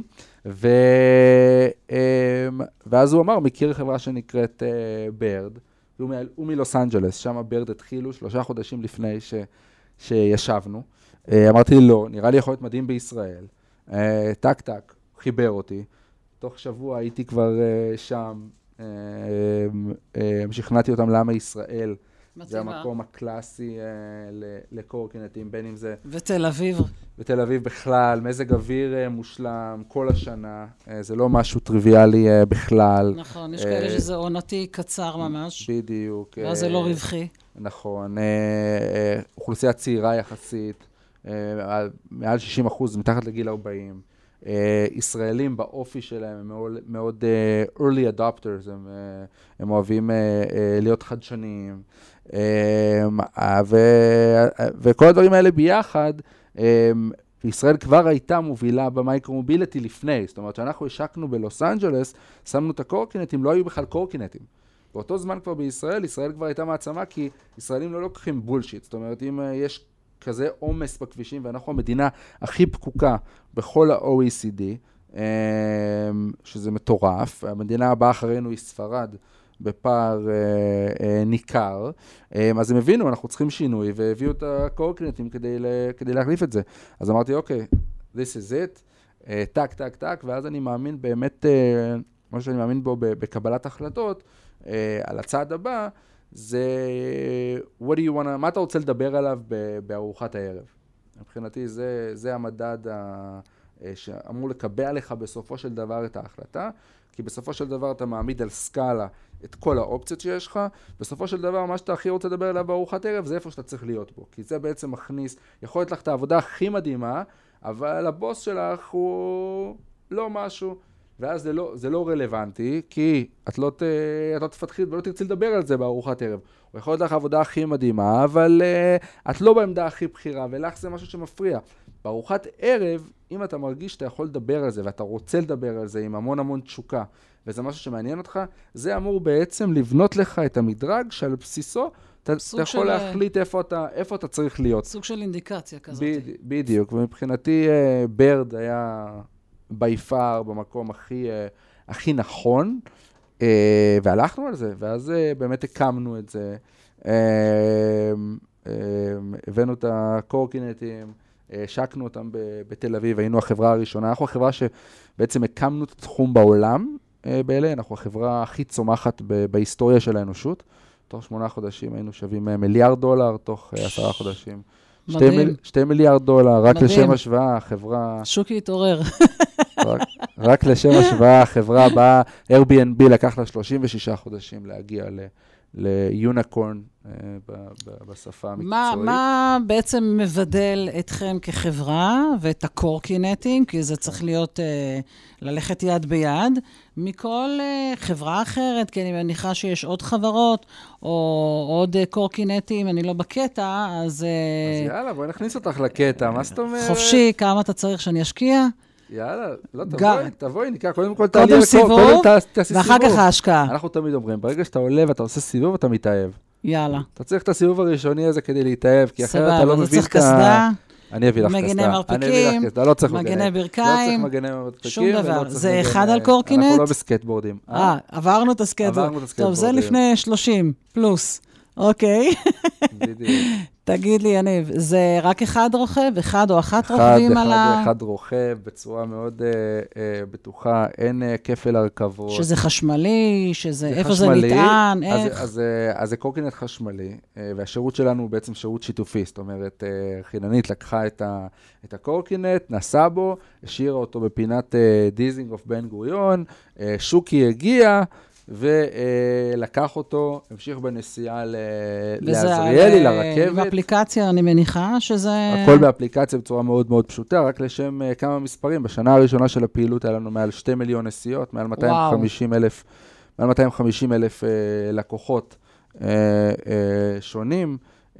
ואז הוא אמר, מכיר חברה שנקראת ברד, הוא מלוס אנג'לס, שם ברד התחילו שלושה חודשים לפני ש, שישבנו. אמרתי לי, לא, נראה לי יכול להיות מדהים בישראל. טק טק, חיבר אותי. תוך שבוע הייתי כבר שם, שכנעתי אותם למה ישראל. זה המקום הקלאסי לקורקינטים, בין אם זה... ותל אביב. ותל אביב בכלל, מזג אוויר מושלם כל השנה, זה לא משהו טריוויאלי בכלל. נכון, יש כאלה שזה עונתי קצר ממש. בדיוק. ואז זה לא רווחי. נכון, אוכלוסייה צעירה יחסית, מעל שישים אחוז מתחת לגיל ארבעים. ישראלים באופי שלהם הם מאוד, מאוד uh, early adopters, הם, uh, הם אוהבים uh, uh, להיות חדשניים, um, uh, ו, uh, וכל הדברים האלה ביחד, um, ישראל כבר הייתה מובילה במייקרו-מוביליטי לפני, זאת אומרת שאנחנו השקנו בלוס אנג'לס, שמנו את הקורקינטים, לא היו בכלל קורקינטים. באותו זמן כבר בישראל, ישראל כבר הייתה מעצמה, כי ישראלים לא לוקחים בולשיט, זאת אומרת אם uh, יש כזה עומס בכבישים, ואנחנו המדינה הכי פקוקה בכל ה-O E C D, שזה מטורף. המדינה הבאה אחרינו היא ספרד, בפער ניכר. אז הם הבינו, אנחנו צריכים שינוי, והביאו את הקורקינטים כדי, כדי להחליף את זה. אז אמרתי, אוקיי, this is it, טק, טק, טק, ואז אני מאמין באמת, מה שאני מאמין בו בקבלת החלטות, על הצעד הבא, זה what do you wanna, מה אתה רוצה לדבר עליו בארוחת הערב. מבחינתי זה, זה המדד ה, שאמור לקבע לך בסופו של דבר את ההחלטה, כי בסופו של דבר אתה מעמיד על סקאלה את כל האופציות שיש לך, בסופו של דבר מה שאתה הכי רוצה לדבר עליו בארוחת ערב זה איפה שאתה צריך להיות בו, כי זה בעצם מכניס, יכול להיות לך את העבודה הכי מדהימה, אבל הבוס שלך הוא לא משהו, ואז זה לא, זה לא רלוונטי, כי את לא, ת, את לא תפתחי ולא תרצי לדבר על זה בארוחת ערב. הוא יכול להיות לך עבודה הכי מדהימה, אבל uh, את לא בעמדה הכי בחירה, ולך זה משהו שמפריע. בארוחת ערב, אם אתה מרגיש שאתה יכול לדבר על זה, ואתה רוצה לדבר על זה עם המון המון תשוקה, וזה משהו שמעניין אותך, זה אמור בעצם לבנות לך את המדרג שעל בסיסו, אתה, אתה יכול של... להחליט איפה אתה, איפה אתה צריך להיות. סוג של אינדיקציה כזאת. ב, בדיוק, ומבחינתי uh, ברד היה... ביפר, במקום הכי, הכי נכון, והלכנו על זה, ואז באמת הקמנו את זה, הבאנו את הקורקינטים, השקנו אותם בתל אביב, היינו החברה הראשונה, אנחנו החברה שבעצם הקמנו את התחום בעולם באלה, אנחנו החברה הכי צומחת בהיסטוריה של האנושות, תוך שמונה חודשים היינו שווים מיליארד דולר, תוך עשרה חודשים. שתי, מיל, שתי מיליארד דולר, רק מדהים. לשם השוואה, החברה... שוקי התעורר. רק, רק לשם השוואה, החברה הבאה, Airbnb לקח לה שלושים ושישה חודשים להגיע ליוניקורן בשפה המקצועית. מה, מה בעצם מבדל אתכם כחברה ואת הקורקינטים, כי זה צריך להיות, ללכת יד ביד, מכל חברה אחרת, כי אני מניחה שיש עוד חברות, או עוד קורקינטים, אני לא בקטע, אז... אז יאללה, בואי נכניס אותך לקטע, מה זאת אומרת? חופשי, כמה אתה צריך שאני אשקיע? יאללה, לא, תבואי, תבואי, ניקח, קודם כל קודם סיבוב, ואחר כך ההשקעה. אנחנו תמיד אומרים, ברגע שאתה עולה ואתה עושה סיבוב, אתה מתאהב. יאללה. אתה צריך את הסיבוב הראשוני הזה כדי להתאהב, כי אחרת אתה לא מבין את ה... סבבה, זה צריך קסדה, אני אביא לך קסדה. מגני מרפקים, מגני ברכיים, שום דבר. זה אחד על קורקינט? אנחנו לא בסקטבורדים. אה, עברנו את הסקטבורד. טוב, זה לפני שלושים פלוס. אוקיי. בדיוק. תגיד לי, יניב, זה רק אחד רוכב? אחד או אחת רוכבים על ה... אחד, אחד רוכב בצורה מאוד uh, uh, בטוחה, אין uh, כפל הרכבות. שזה חשמלי, שזה... איפה זה נטען, איך? אז, אז, אז זה קורקינט חשמלי, uh, והשירות שלנו הוא בעצם שירות שיתופי, זאת אומרת, uh, חיננית לקחה את, ה, את הקורקינט, נסע בו, השאירה אותו בפינת uh, דיזינגוף בן גוריון, uh, שוקי הגיע, ולקח אותו, המשיך בנסיעה לעזריאלי, לרכבת. וזה באפליקציה, אני מניחה שזה... הכל באפליקציה בצורה מאוד מאוד פשוטה, רק לשם כמה מספרים. בשנה הראשונה של הפעילות היה לנו מעל שתי מיליון נסיעות, מעל מאתיים וחמישים אלף, מעל מאתיים וחמישים אלף לקוחות שונים.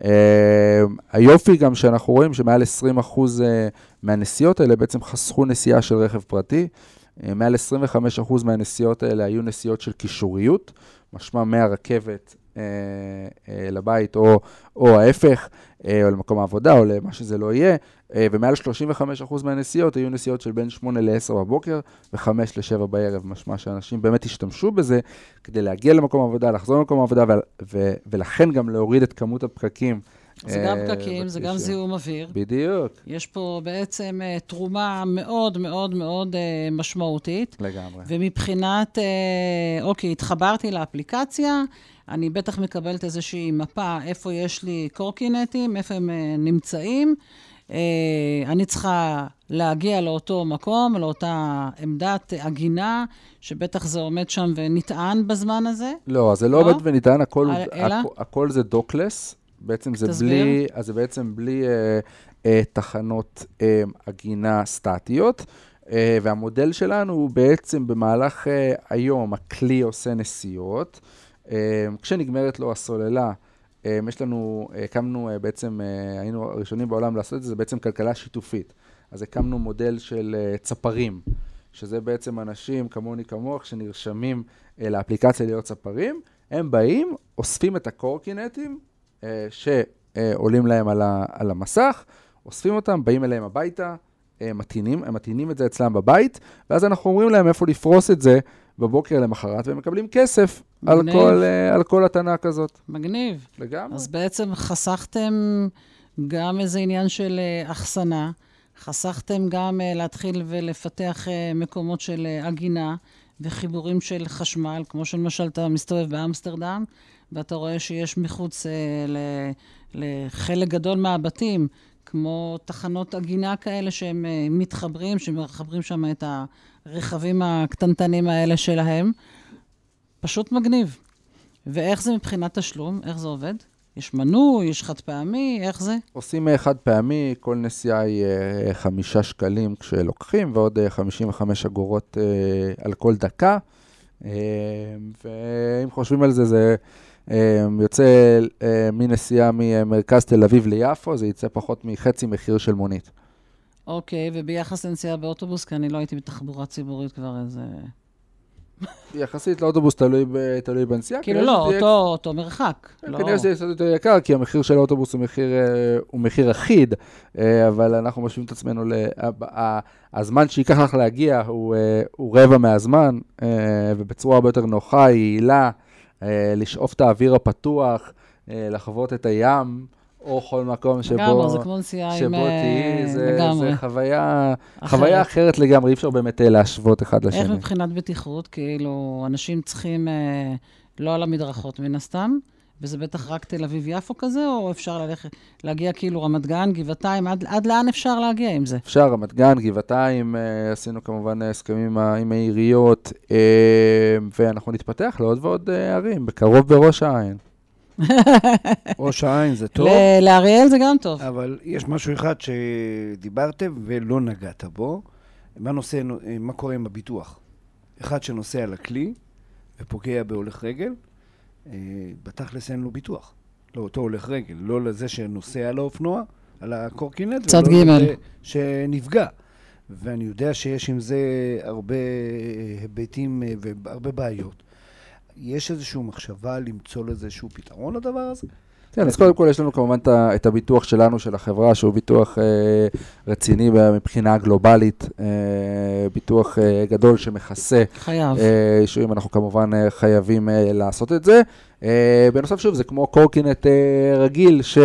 היופי גם שאנחנו רואים שמעל עשרים אחוז מהנסיעות האלה בעצם חסכו נסיעה של רכב פרטי, מעל עשרים וחמישה אחוז מהנסיעות האלה היו נסיעות של קישוריות, משמע מהרכבת אה, אה, לבית או, או ההפך, אה, או למקום העבודה או למה שזה לא יהיה, אה, ומעל שלושים וחמישה אחוז מהנסיעות היו נסיעות של בין שמונה לעשר בבוקר ו-חמש לשבע בערב, משמע שאנשים באמת השתמשו בזה כדי להגיע למקום העבודה, לחזור למקום העבודה, ו- ו- ולכן גם להוריד את כמות הפקקים. זה גם פקקים, זה גם זיהום אוויר. בדיוק. יש פה בעצם תרומה מאוד מאוד מאוד משמעותית. לגמרי. ומבחינת, אוקיי, התחברתי לאפליקציה, אני בטח מקבלת איזושהי מפה, איפה יש לי קורקינטים, איפה הם נמצאים. אני צריכה להגיע לאותו מקום, לאותה עמדת הגינה, שבטח זה עומד שם ונטען בזמן הזה. לא, זה לא עומד ונטען, הכל, הכל, הכל זה דוקלס. בעצם זה בלי, אז זה בעצם בלי אה, אה, תחנות אה, הגינה סטטיות, אה, והמודל שלנו הוא בעצם במהלך אה, היום, הכלי עושה נסיעות, אה, כשנגמרת לו הסוללה, אה, יש לנו, הקמנו אה, בעצם, אה, היינו הראשונים בעולם לעשות את זה, זה בעצם כלכלה שיתופית, אז הקמנו מודל של אה, צפרים, שזה בעצם אנשים כמוני כמוך שנרשמים אה, לאפליקציה להיות צפרים, הם באים, אוספים את הקורקינטים, שעולים להם על המסך, אוספים אותם, באים אליהם הביתה, מתינים, הם מתינים את זה אצלם בבית, ואז אנחנו אומרים להם איפה לפרוס את זה בבוקר למחרת, והם מקבלים כסף על כל, על כל התנה כזאת. מגניב. לגמרי. אז בעצם חסכתם גם איזה עניין של אחסנה, חסכתם גם להתחיל ולפתח מקומות של הגינה, וחיבורים של חשמל, כמו שלמשל אתה מסתובב באמסטרדם, ואתה רואה שיש מחוץ ל, לחלק גדול מהבתים, כמו תחנות הגינה כאלה שהם מתחברים, שמחברים שם את הרכבים הקטנטנים האלה שלהם. פשוט מגניב. ואיך זה מבחינת תשלום? איך זה עובד? יש מנוי, יש חד פעמי, איך זה? עושים חד פעמי, כל נסיעה היא חמישה שקלים כשלוקחים, ועוד חמישים וחמש אגורות על כל דקה. ואם חושבים על זה, זה יוצא מנסיעה ממרכז תל אביב ליפו, זה יצא פחות מחצי מחיר של מונית. אוקיי, וביחס לנסיעה באוטובוס, כי אני לא הייתי בתחבורה ציבורית כבר איזה... יחסית לאוטובוס תלוי, תלוי בנסיעה. כאילו לא, אותו, אותו מרחק. כנראה שזה יהיה יותר יקר, כי המחיר של האוטובוס הוא מחיר, הוא מחיר אחיד, אבל אנחנו משווים את עצמנו, הזמן שיקח לך להגיע הוא, הוא רבע מהזמן, ובצורה הרבה יותר נוחה, יעילה, לשאוף את האוויר הפתוח, לחוות את הים, או כל מקום שבו, לגמרי, זה כמו נסיעה שבו תהי, זה, זה חוויה, חוויה אחרת לגמרי, אי אפשר באמת להשוות אחד לשני. איך מבחינת בטיחות? כאילו, אנשים צריכים אה, לא על המדרכות מן הסתם, וזה בטח רק תל אביב יפו כזה, או אפשר ללכת, להגיע כאילו רמת גן, גבעתיים, עד, עד לאן אפשר להגיע עם זה? אפשר, רמת גן, גבעתיים, אה, עשינו כמובן הסכמים עם העיריות, אה, ואנחנו נתפתח לעוד ועוד אה, ערים, בקרוב בראש העין. ראש העין זה טוב. לאריאל זה גם טוב. אבל יש משהו אחד שדיברתם ולא נגעת בו. מה נושא, מה קורה עם הביטוח? אחד שנוסע על הכלי ופוגע בהולך רגל, בתכלס אין לו ביטוח. לא אותו הולך רגל, לא לזה שנוסע על האופנוע, על הקורקינט, צד ולא ג' לזה שנפגע. ואני יודע שיש עם זה הרבה היבטים והרבה בעיות. יש איזושהי מחשבה למצוא לזה איזשהו פתרון לדבר הזה? כן, אז קודם כל יש לנו כמובן את הביטוח שלנו, של החברה, שהוא ביטוח רציני מבחינה גלובלית, ביטוח גדול שמכסה. חייב. שאם אנחנו כמובן חייבים לעשות את זה. בנוסף שוב, זה כמו קורקינט רגיל ש...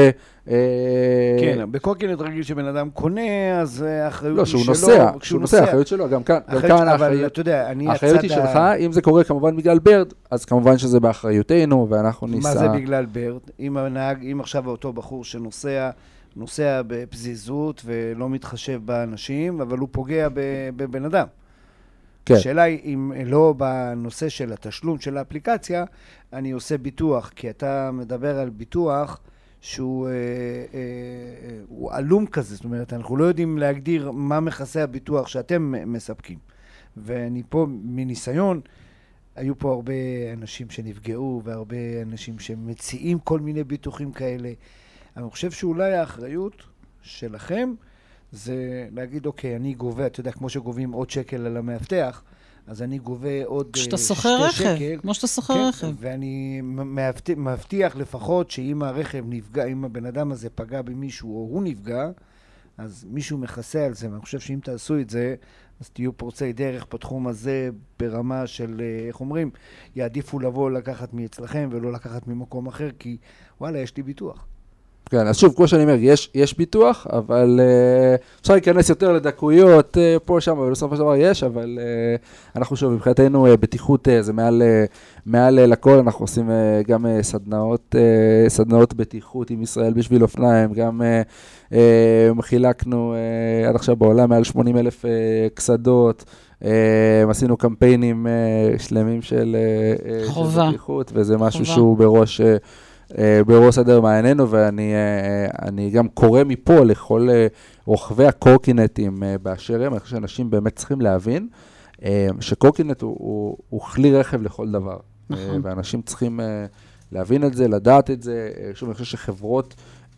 כן, בקורקינט רגיל שבן אדם קונה, אז האחריות היא שלו. לא, שהוא נוסע, שהוא נוסע, האחריות שלו, גם כאן האחריות היא שלך, אם זה קורה כמובן בגלל ברד, אז כמובן שזה באחריותנו, ואנחנו ניסע... מה זה בגלל ברד? אם הנהג, אם עכשיו אותו בחור שנוסע, נוסע בפזיזות ולא מתחשב באנשים, אבל הוא פוגע בבן אדם. כן. השאלה היא, אם לא בנושא של התשלום של האפליקציה, אני עושה ביטוח, כי אתה מדבר על ביטוח שהוא אה, אה, הוא עלום כזה, זאת אומרת, אנחנו לא יודעים להגדיר מה מכסה הביטוח שאתם מספקים. ואני פה מניסיון, היו פה הרבה אנשים שנפגעו, והרבה אנשים שמציעים כל מיני ביטוחים כאלה. אני חושב שאולי האחריות שלכם, זה להגיד, אוקיי, אני גובה, אתה יודע, כמו שגובים עוד שקל על המאבטח, אז אני גובה עוד שתי שקל. כשאתה סוחר רכב, כמו שאתה סוחר כן, רכב. ואני מבטיח, מבטיח לפחות שאם הרכב נפגע, אם הבן אדם הזה פגע במישהו או הוא נפגע, אז מישהו מכסה על זה. ואני חושב שאם תעשו את זה, אז תהיו פורצי דרך בתחום הזה ברמה של, איך אומרים, יעדיפו לבוא לקחת מאצלכם ולא לקחת ממקום אחר, כי וואלה, יש לי ביטוח. כן, אז שוב, כמו שאני אומר, יש, יש ביטוח, אבל uh, אפשר להיכנס יותר לדקויות uh, פה שם, אבל בסופו של דבר יש, אבל uh, אנחנו שוב, מבחינתנו uh, בטיחות uh, זה מעל, uh, מעל uh, לכל, אנחנו עושים uh, גם uh, סדנאות, uh, סדנאות בטיחות עם ישראל בשביל אופניים, גם uh, uh, חילקנו uh, עד עכשיו בעולם מעל שמונים אלף uh, קסדות, uh, עשינו קמפיינים uh, שלמים של, uh, של בטיחות, וזה משהו חובה. שהוא בראש... Uh, בראש סדר מעיינינו, ואני אני גם קורא מפה לכל רוכבי הקורקינטים באשר הם, אני חושב שאנשים באמת צריכים להבין שקורקינט הוא, הוא, הוא כלי רכב לכל דבר. נכון. ואנשים צריכים להבין את זה, לדעת את זה. שוב, אני חושב שחברות,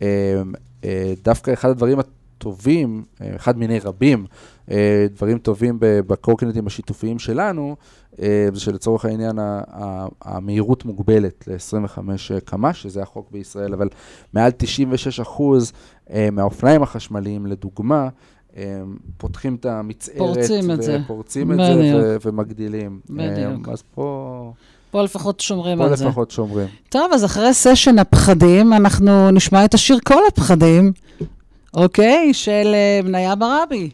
דווקא אחד הדברים הטובים, אחד מיני רבים, דברים טובים בקורקינטים השיתופיים שלנו, זה שלצורך העניין המהירות מוגבלת ל-עשרים וחמש קמ"ש, שזה החוק בישראל, אבל מעל תשעים ושש אחוז מהאופניים החשמליים, לדוגמה, פותחים את המצערת ופורצים את זה ומגדילים. בדיוק. אז פה... פה לפחות שומרים על זה. פה לפחות שומרים. טוב, אז אחרי סשן הפחדים, אנחנו נשמע את השיר כל הפחדים, אוקיי? של בניה ברבי.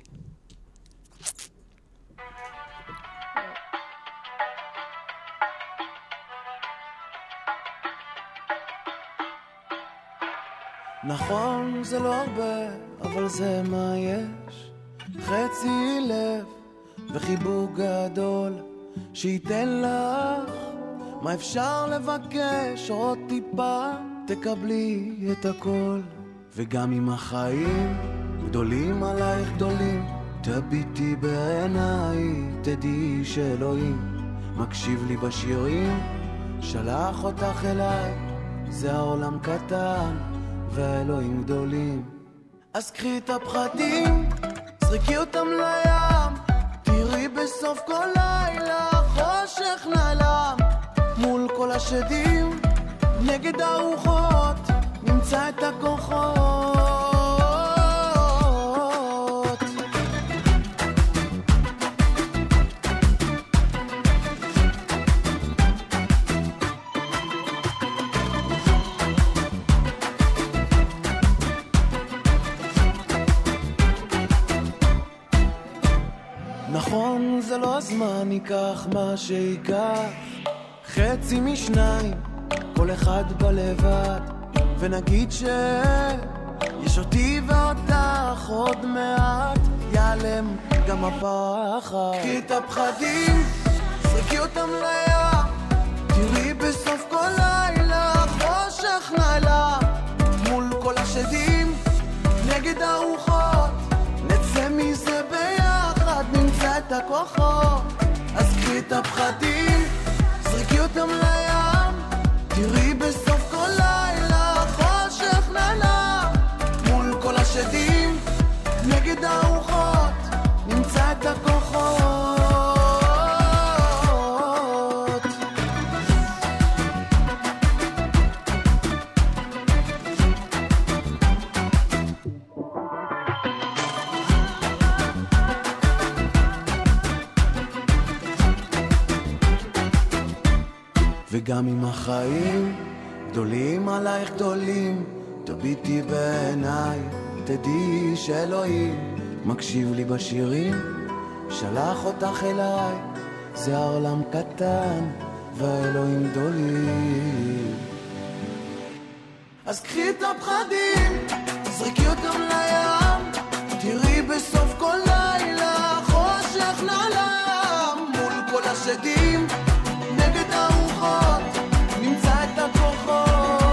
נכון, זה לא הרבה, אבל זה מה יש. חצי לב וחיבוק גדול שייתן לך מה אפשר לבקש, עוד טיפה תקבלי את הכל. וגם אם החיים גדולים עלייך גדולים, תביטי בעיניי, תדעי שאלוהים מקשיב לי בשירים, שלח אותך אליי, זה העולם קטן ואלוהים גדולים. אז קחי את הפחדים, זריקי אותם לים, תראי בסוף כל לילה חושך נעלם. מול כל השדים, נגד הרוחות, נמצא את הכוחות. נכון, זה לא הזמן, ייקח מה שיקח, חצי משניים, כל אחד בלבד, ונגיד שיש אותי ואותך, עוד מעט ייעלם גם הפחד. קחי את הפחדים, זרקי אותם לים, תראי בסוף כל לילה חושך נעלה מול כל השדים נגד הרוחות נצא מזה ביחד נמצא את הכוחות אז קחי את הפחדים זריקי אותם לים תראי בסוף כל לילה חושך נעלה מול כל השדים נגד הרוחות נמצא את הכוחות וגם אם החיים גדולים עלייך גדולים תביטי בעיניי תדעי שאלוהים מקשיב לי בשירים שלח אותך אליי זה העולם קטן והאלוהים גדולים אז קחי את הפחדים זריקי אותם לים תראי בסוף כל לילה חושך נעלם מול כל השדים נגד הרוחות נמצא את הכוחות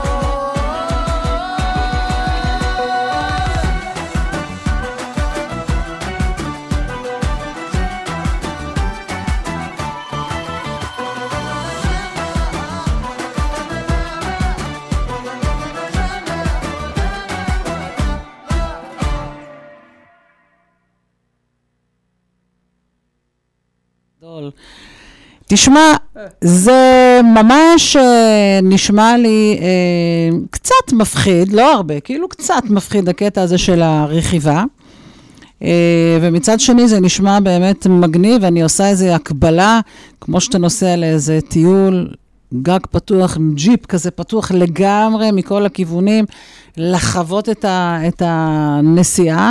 תשמע, זה ממש נשמע לי אה, קצת מפחיד, לא הרבה, כאילו קצת מפחיד הקטע הזה של הרכיבה. אה, ומצד שני זה נשמע באמת מגניב, ואני עושה איזו הקבלה, כמו שאתה נוסע לאיזה טיול, גג פתוח, ג'יפ כזה פתוח לגמרי מכל הכיוונים, לחוות את, ה, את הנסיעה.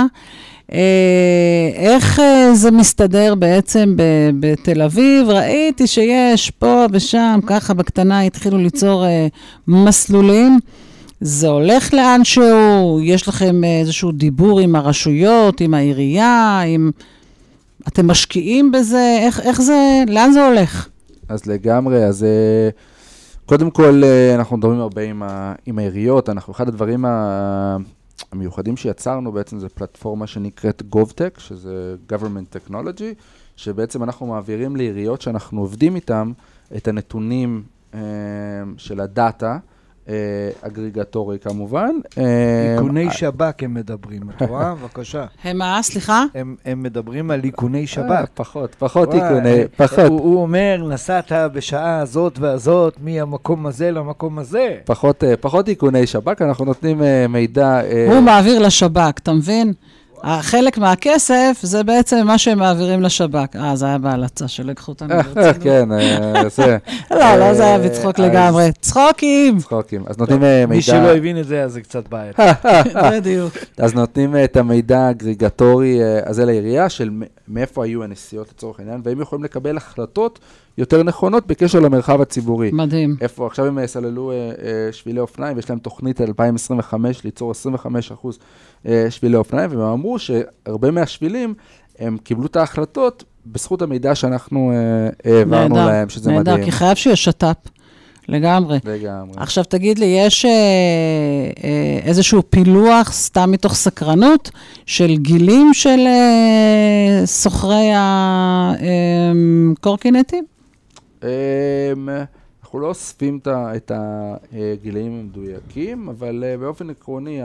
איך זה מסתדר בעצם בתל אביב? ראיתי שיש פה ושם, ככה בקטנה התחילו ליצור מסלולים. זה הולך לאנשהו? יש לכם איזשהו דיבור עם הרשויות, עם העירייה? עם... אתם משקיעים בזה? איך, איך זה, לאן זה הולך? אז לגמרי, אז קודם כל אנחנו מדברים הרבה עם, ה, עם העיריות, אנחנו אחד הדברים ה... המיוחדים שיצרנו בעצם זה פלטפורמה שנקראת GovTech, שזה Government Technology, שבעצם אנחנו מעבירים לעיריות שאנחנו עובדים איתם את הנתונים אה, של הדאטה, אה, אגריגטורי כמובן. איכוני שב"כ הם מדברים, את רואה? בבקשה. הם מה? סליחה? הם, הם מדברים על איכוני שב"כ. פחות, פחות איכוני, פחות. הוא, הוא אומר, נסעת בשעה הזאת והזאת, מהמקום הזה למקום הזה. פחות, פחות איכוני שב"כ, אנחנו נותנים מידע... הוא מעביר לשב"כ, אתה מבין? החלק מהכסף זה בעצם מה שהם מעבירים לשב"כ. אה, זה היה בהלצה שלקחו אותנו ברצינות. כן, זה... לא, לא, זה היה בצחוק לגמרי. צחוקים! צחוקים. אז נותנים מידע... מי שלא הבין את זה, אז זה קצת בעייתי. בדיוק. אז נותנים את המידע האגריגטורי הזה לעירייה, של מאיפה היו הנסיעות לצורך העניין, והם יכולים לקבל החלטות יותר נכונות בקשר למרחב הציבורי. מדהים. איפה, עכשיו הם סללו שבילי אופניים, ויש להם תוכנית אלפיים עשרים וחמש ליצור עשרים וחמישה אחוז שבילי אופניים, והם אמרו שהרבה מהשבילים, הם קיבלו את ההחלטות בזכות המידע שאנחנו העברנו להם, שזה מדהים. נהדר, כי חייב שיש שטאפ. לגמרי. לגמרי. עכשיו תגיד לי, יש אה, אה, איזשהו פילוח, סתם מתוך סקרנות, של גילים של אה, סוחרי הקורקינטים? אה, אנחנו לא אוספים את הגילאים המדויקים, אבל uh, באופן עקרוני,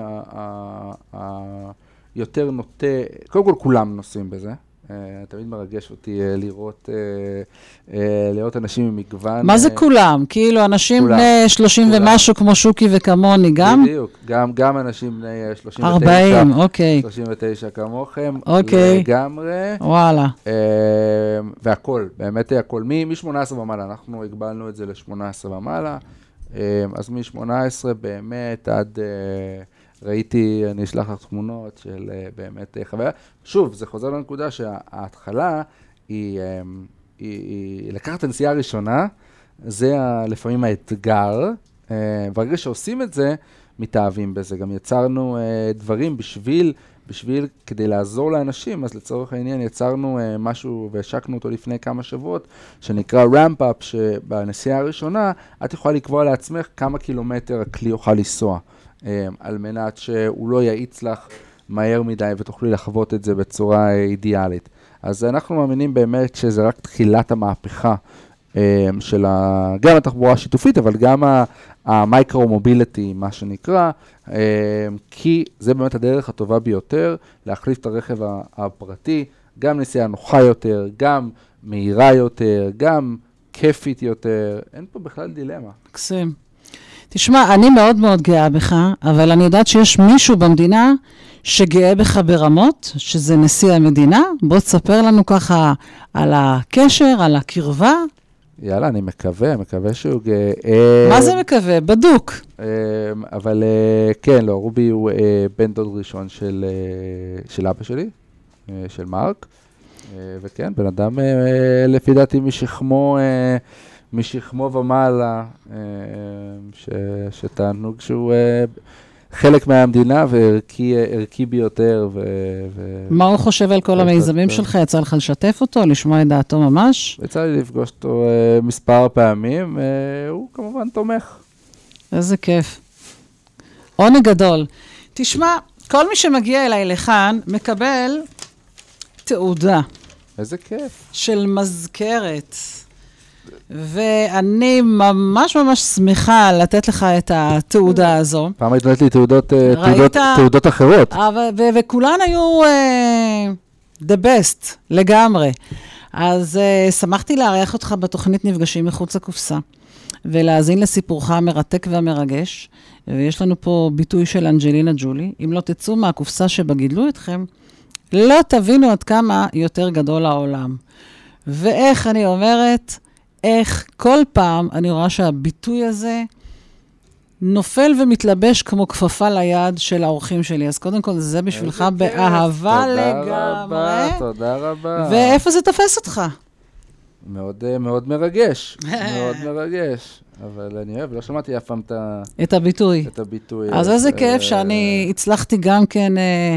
היותר נוטה, קודם כל כולם נוסעים בזה. Uh, תמיד מרגש אותי uh, לראות, uh, uh, לראות אנשים ממגוון. מה זה uh, כולם? כאילו אנשים כולם, בני שלושים כולם. ומשהו כמו שוקי וכמוני גם? בדיוק, גם, גם אנשים בני שלושים ותשע. ארבעים, אוקיי. שלושים ותשע כמוכם. אוקיי. לגמרי. וואלה. Uh, והכל, באמת הכל. מ-שמונה עשרה ומעלה, אנחנו הגבלנו את זה ל-שמונה עשרה ומעלה. Uh, אז מ-שמונה עשרה באמת עד... Uh, ראיתי, אני אשלח לך תמונות של באמת חוויה. שוב, זה חוזר לנקודה שההתחלה היא, היא, היא לקחת הנסיעה הראשונה, זה לפעמים האתגר, ברגע שעושים את זה, מתאהבים בזה. גם יצרנו uh, דברים בשביל, בשביל, כדי לעזור לאנשים, אז לצורך העניין יצרנו uh, משהו והשקנו אותו לפני כמה שבועות, שנקרא ramp-up, שבנסיעה הראשונה את יכולה לקבוע לעצמך כמה קילומטר הכלי יוכל לנסוע, uh, על מנת שהוא לא יעיץ לך מהר מדי ותוכלי לחוות את זה בצורה uh, אידיאלית. אז אנחנו מאמינים באמת שזה רק תחילת המהפכה, של גם התחבורה השיתופית, אבל גם המייקרו-מוביליטי, מה שנקרא, כי זה באמת הדרך הטובה ביותר להחליף את הרכב הפרטי, גם נסיעה נוחה יותר, גם מהירה יותר, גם כיפית יותר, אין פה בכלל דילמה. מקסים. תשמע, אני מאוד מאוד גאה בך, אבל אני יודעת שיש מישהו במדינה שגאה בך ברמות, שזה נשיא המדינה. בוא תספר לנו ככה על הקשר, על הקרבה. יאללה, אני מקווה, מקווה שהוא גאה. מה זה מקווה? בדוק. אבל כן, לא, רובי הוא בן דוד ראשון של, של אבא שלי, של מרק, וכן, בן אדם לפי דעתי משכמו, משכמו ומעלה, ש, שתענוג שהוא חלק מהמדינה וערכי ערכי ביותר. ו, ו... מה הוא חושב על כל המיזמים שלך? יצא לך לשתף אותו, לשמוע את דעתו ממש? יצא לי לפגוש אותו uh, מספר פעמים, uh, הוא כמובן תומך. איזה כיף. עונג גדול. תשמע, כל מי שמגיע אליי לכאן מקבל תעודה. איזה כיף. של מזכרת. ואני ממש ממש שמחה לתת לך את התעודה הזו. פעם היית נתת לי תעודות, תעודות, תעודות אחרות. וכולן היו uh, the best, לגמרי. אז uh, שמחתי לארח אותך בתוכנית נפגשים מחוץ לקופסה, ולהאזין לסיפורך המרתק והמרגש. ויש לנו פה ביטוי של אנג'לינה ג'ולי, אם לא תצאו מהקופסה שבה גידלו אתכם, לא תבינו עד כמה יותר גדול העולם. ואיך אני אומרת, איך כל פעם אני רואה שהביטוי הזה נופל ומתלבש כמו כפפה ליד של האורחים שלי. אז קודם כל זה בשבילך באהבה לגמרי. תודה רבה, תודה רבה. ואיפה זה תופס אותך? מאוד מאוד מרגש, מאוד מרגש. אבל אני אוהב, לא שמעתי אף פעם את הביטוי. את הביטוי. אז איזה כיף שאני הצלחתי גם כן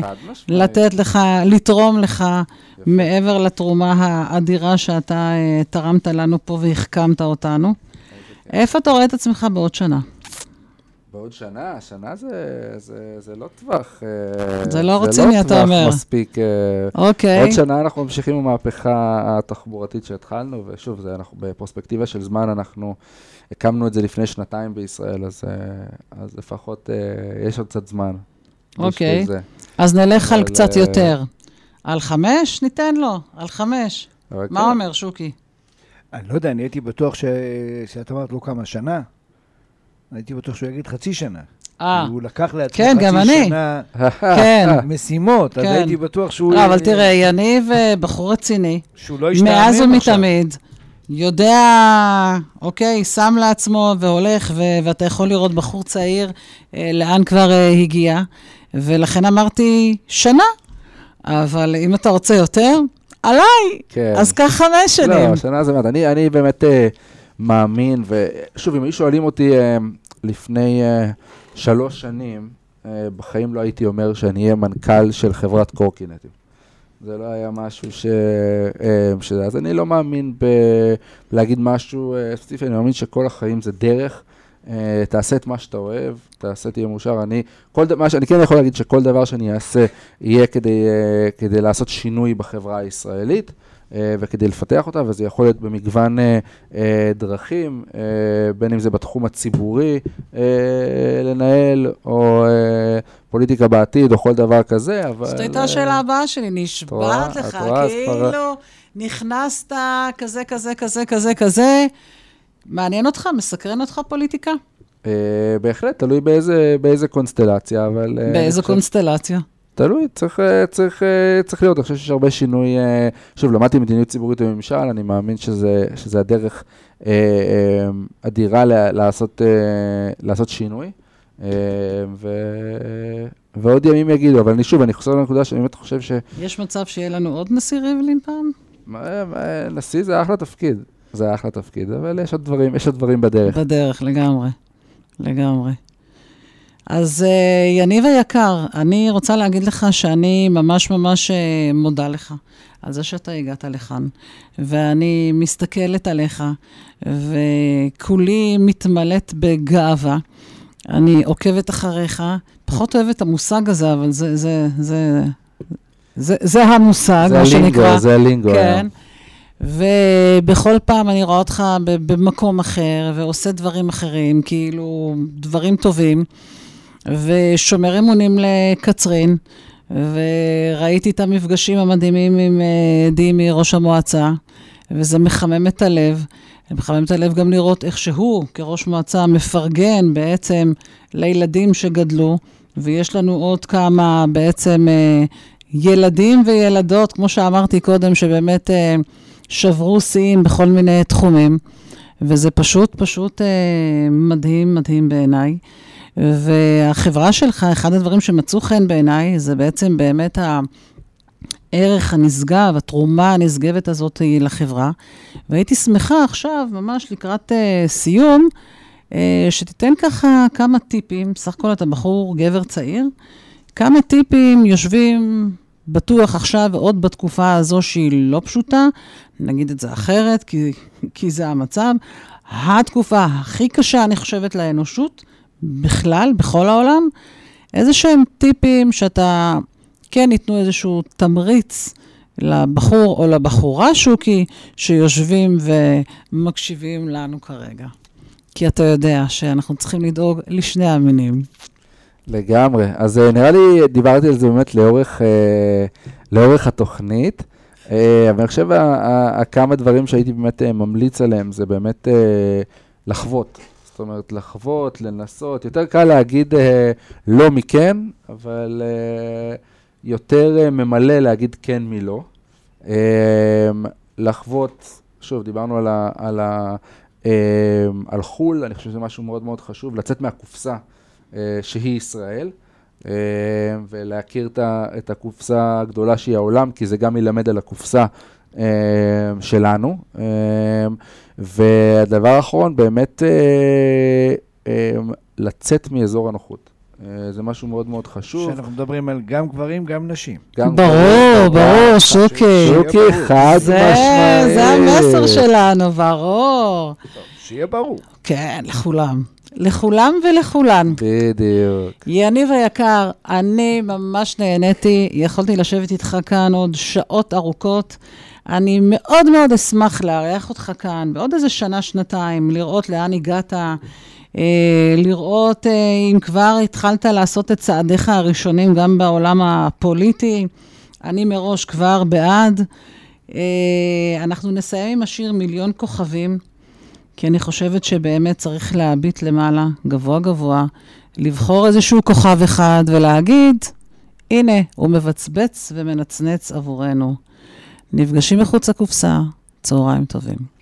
לתת לך, לתרום לך, מעבר לתרומה האדירה שאתה תרמת לנו פה והחכמת אותנו. איפה אתה רואה את עצמך בעוד שנה? בעוד שנה? שנה זה לא טווח. זה לא רציני, אתה אומר. זה לא טווח מספיק. אוקיי. עוד שנה אנחנו ממשיכים עם המהפכה התחבורתית שהתחלנו, ושוב, זה אנחנו בפרספקטיבה של זמן, אנחנו הקמנו את זה לפני שנתיים בישראל, אז לפחות יש עוד קצת זמן. אוקיי. אז נלך על קצת יותר. על חמש? ניתן לו, על חמש. מה אומר, שוקי? אני לא יודע, אני הייתי בטוח שאת אמרת לו כמה שנה. הייתי בטוח שהוא יגיד חצי שנה. הוא לקח לעצמו חצי שנה משימות, אז הייתי בטוח שהוא... אבל תראה, יניב בחור רציני, מאז ומתמיד, יודע, אוקיי, שם לעצמו והולך, ואתה יכול לראות בחור צעיר לאן כבר הגיע, ולכן אמרתי שנה, אבל אם אתה רוצה יותר, עליי, אז כך חמש שנים. לא, שנה זה מעט. אני באמת מאמין, ושוב, אם היו שואלים אותי לפני שלוש שנים, בחיים לא הייתי אומר שאני אהיה מנכ"ל של חברת קורקינטים. זה לא היה משהו ש... שזה. אז אני לא מאמין בלהגיד משהו ספציפי, אני מאמין שכל החיים זה דרך, תעשה את מה שאתה אוהב, תעשה תהיה מאושר. אני, כל דבר, אני כן יכול להגיד שכל דבר שאני אעשה יהיה כדי, כדי לעשות שינוי בחברה הישראלית, וכדי לפתח אותה, וזה יכול להיות במגוון דרכים, בין אם זה בתחום הציבורי, לנהל, או פוליטיקה בעתיד, או כל דבר כזה, אבל... זאת הייתה השאלה הבאה שלי, נשבעת לך, כאילו נכנסת כזה, כזה, כזה, כזה, כזה, מעניין אותך, מסקרן אותך פוליטיקה? בהחלט, תלוי באיזה קונסטלציה, אבל... באיזו קונסטלציה? תלוי, צריך, צריך, צריך להיות. אני חושב שיש הרבה שינוי, שוב, למדתי מדיניות ציבורית וממשל, אני מאמין שזה, שזה הדרך אדירה לעשות, לעשות שינוי, ו, ועוד ימים יגידו, אבל אני שוב, אני חוזר לנקודה שאני באמת חושב ש... יש מצב שיהיה לנו עוד נשיא ריבלין פעם? נשיא זה אחלה תפקיד, זה אחלה תפקיד, אבל יש עוד דברים, יש עוד דברים בדרך. בדרך, לגמרי, לגמרי. אז יניב היקר, אני רוצה להגיד לך שאני ממש ממש מודה לך על זה שאתה הגעת לכאן, ואני מסתכלת עליך, וכולי מתמלאת בגאווה. אני עוקבת אחריך, פחות אוהבת המושג הזה, אבל זה, זה, זה, זה, זה המושג, זה מה הלינגו, שנקרא. זה הלינגו. כן. ובכל פעם אני רואה אותך במקום אחר, ועושה דברים אחרים, כאילו דברים טובים, ושומר אמונים לקצרין, וראיתי את המפגשים המדהימים עם דימי, ראש המועצה, וזה מחמם את הלב. מחמם את הלב גם לראות איך שהוא, כראש מועצה, מפרגן בעצם לילדים שגדלו, ויש לנו עוד כמה בעצם ילדים וילדות, כמו שאמרתי קודם, שבאמת שברו שיאים בכל מיני תחומים, וזה פשוט, פשוט מדהים, מדהים בעיניי. והחברה שלך, אחד הדברים שמצאו חן בעיניי, זה בעצם באמת הערך הנשגב, התרומה הנשגבת הזאת היא לחברה. והייתי שמחה עכשיו, ממש לקראת uh, סיום, uh, שתיתן ככה כמה טיפים, סך הכל אתה בחור גבר צעיר, כמה טיפים יושבים בטוח עכשיו ועוד בתקופה הזו שהיא לא פשוטה, נגיד את זה אחרת, כי, כי זה המצב, התקופה הכי קשה אני חושבת לאנושות, בכלל, בכל העולם, איזה שהם טיפים שאתה כן ייתנו איזשהו תמריץ לבחור או לבחורה שוקי, שיושבים ומקשיבים לנו כרגע. כי אתה יודע שאנחנו צריכים לדאוג לשני המינים. לגמרי. אז נראה לי, דיברתי על זה באמת לאורך, לאורך התוכנית, אבל אני חושב, כמה דברים שהייתי באמת ממליץ עליהם, זה באמת לחוות. זאת אומרת, לחוות, לנסות, יותר קל להגיד אה, לא מכן, אבל אה, יותר אה, ממלא להגיד כן מלא. אה, לחוות, שוב, דיברנו על, ה, על, ה, אה, על חול, אני חושב שזה משהו מאוד מאוד חשוב, לצאת מהקופסה אה, שהיא ישראל, אה, ולהכיר את, ה, את הקופסה הגדולה שהיא העולם, כי זה גם ילמד על הקופסה אה, שלנו. אה, והדבר האחרון, באמת אה, אה, לצאת מאזור הנוחות. אה, זה משהו מאוד מאוד חשוב. שאנחנו מדברים על גם גברים, גם נשים. גם ברור, גברים, ברור, שוקי. שוקי, חד משמעי. זה המסר שלנו, ברור. שיהיה ברור. כן, לכולם. לכולם ולכולן. בדיוק. יניב היקר, אני ממש נהניתי, יכולתי לשבת איתך כאן עוד שעות ארוכות, אני מאוד מאוד אשמח לארח אותך כאן, בעוד איזה שנה, שנתיים, לראות לאן הגעת, אה, לראות אה, אם כבר התחלת לעשות את צעדיך הראשונים גם בעולם הפוליטי, אני מראש כבר בעד. אה, אנחנו נסיים עם השיר מיליון כוכבים, כי אני חושבת שבאמת צריך להביט למעלה, גבוה גבוה, לבחור איזשהו כוכב אחד ולהגיד, הנה, הוא מבצבץ ומנצנץ עבורנו. נפגשים מחוץ לקופסה, צהריים טובים.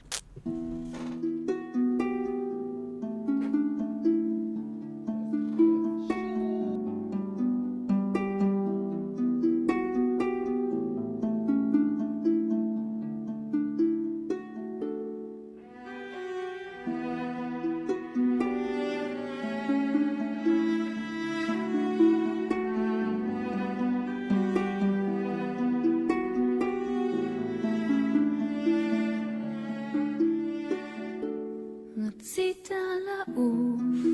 רצית לעוף,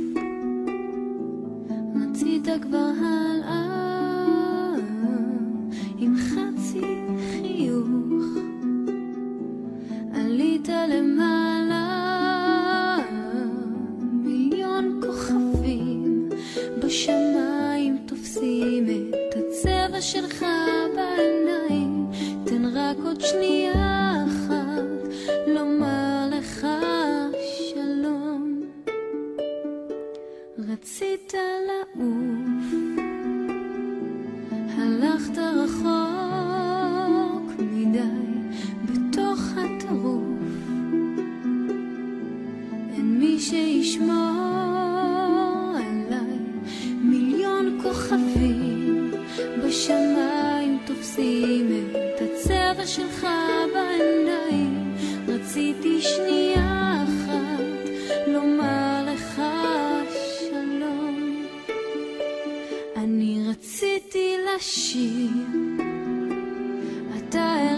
רצית כבר הלאה, עם חצי חיוך, עלית למעלה, מיליון כוכבים בשמיים תופסים את הצבע שלך בעיניים, תן רק עוד שנייה אחת לומר לך רצית לעוף, הלכת רחוק מדי בתוך הטירוף, אין מי שישמור עליי, מיליון כוכבים בשמיים תופסים את הצבע שלך בעיניים, רציתי שנייה אחת לומר לך שלום. אני רציתי לשיר, אתה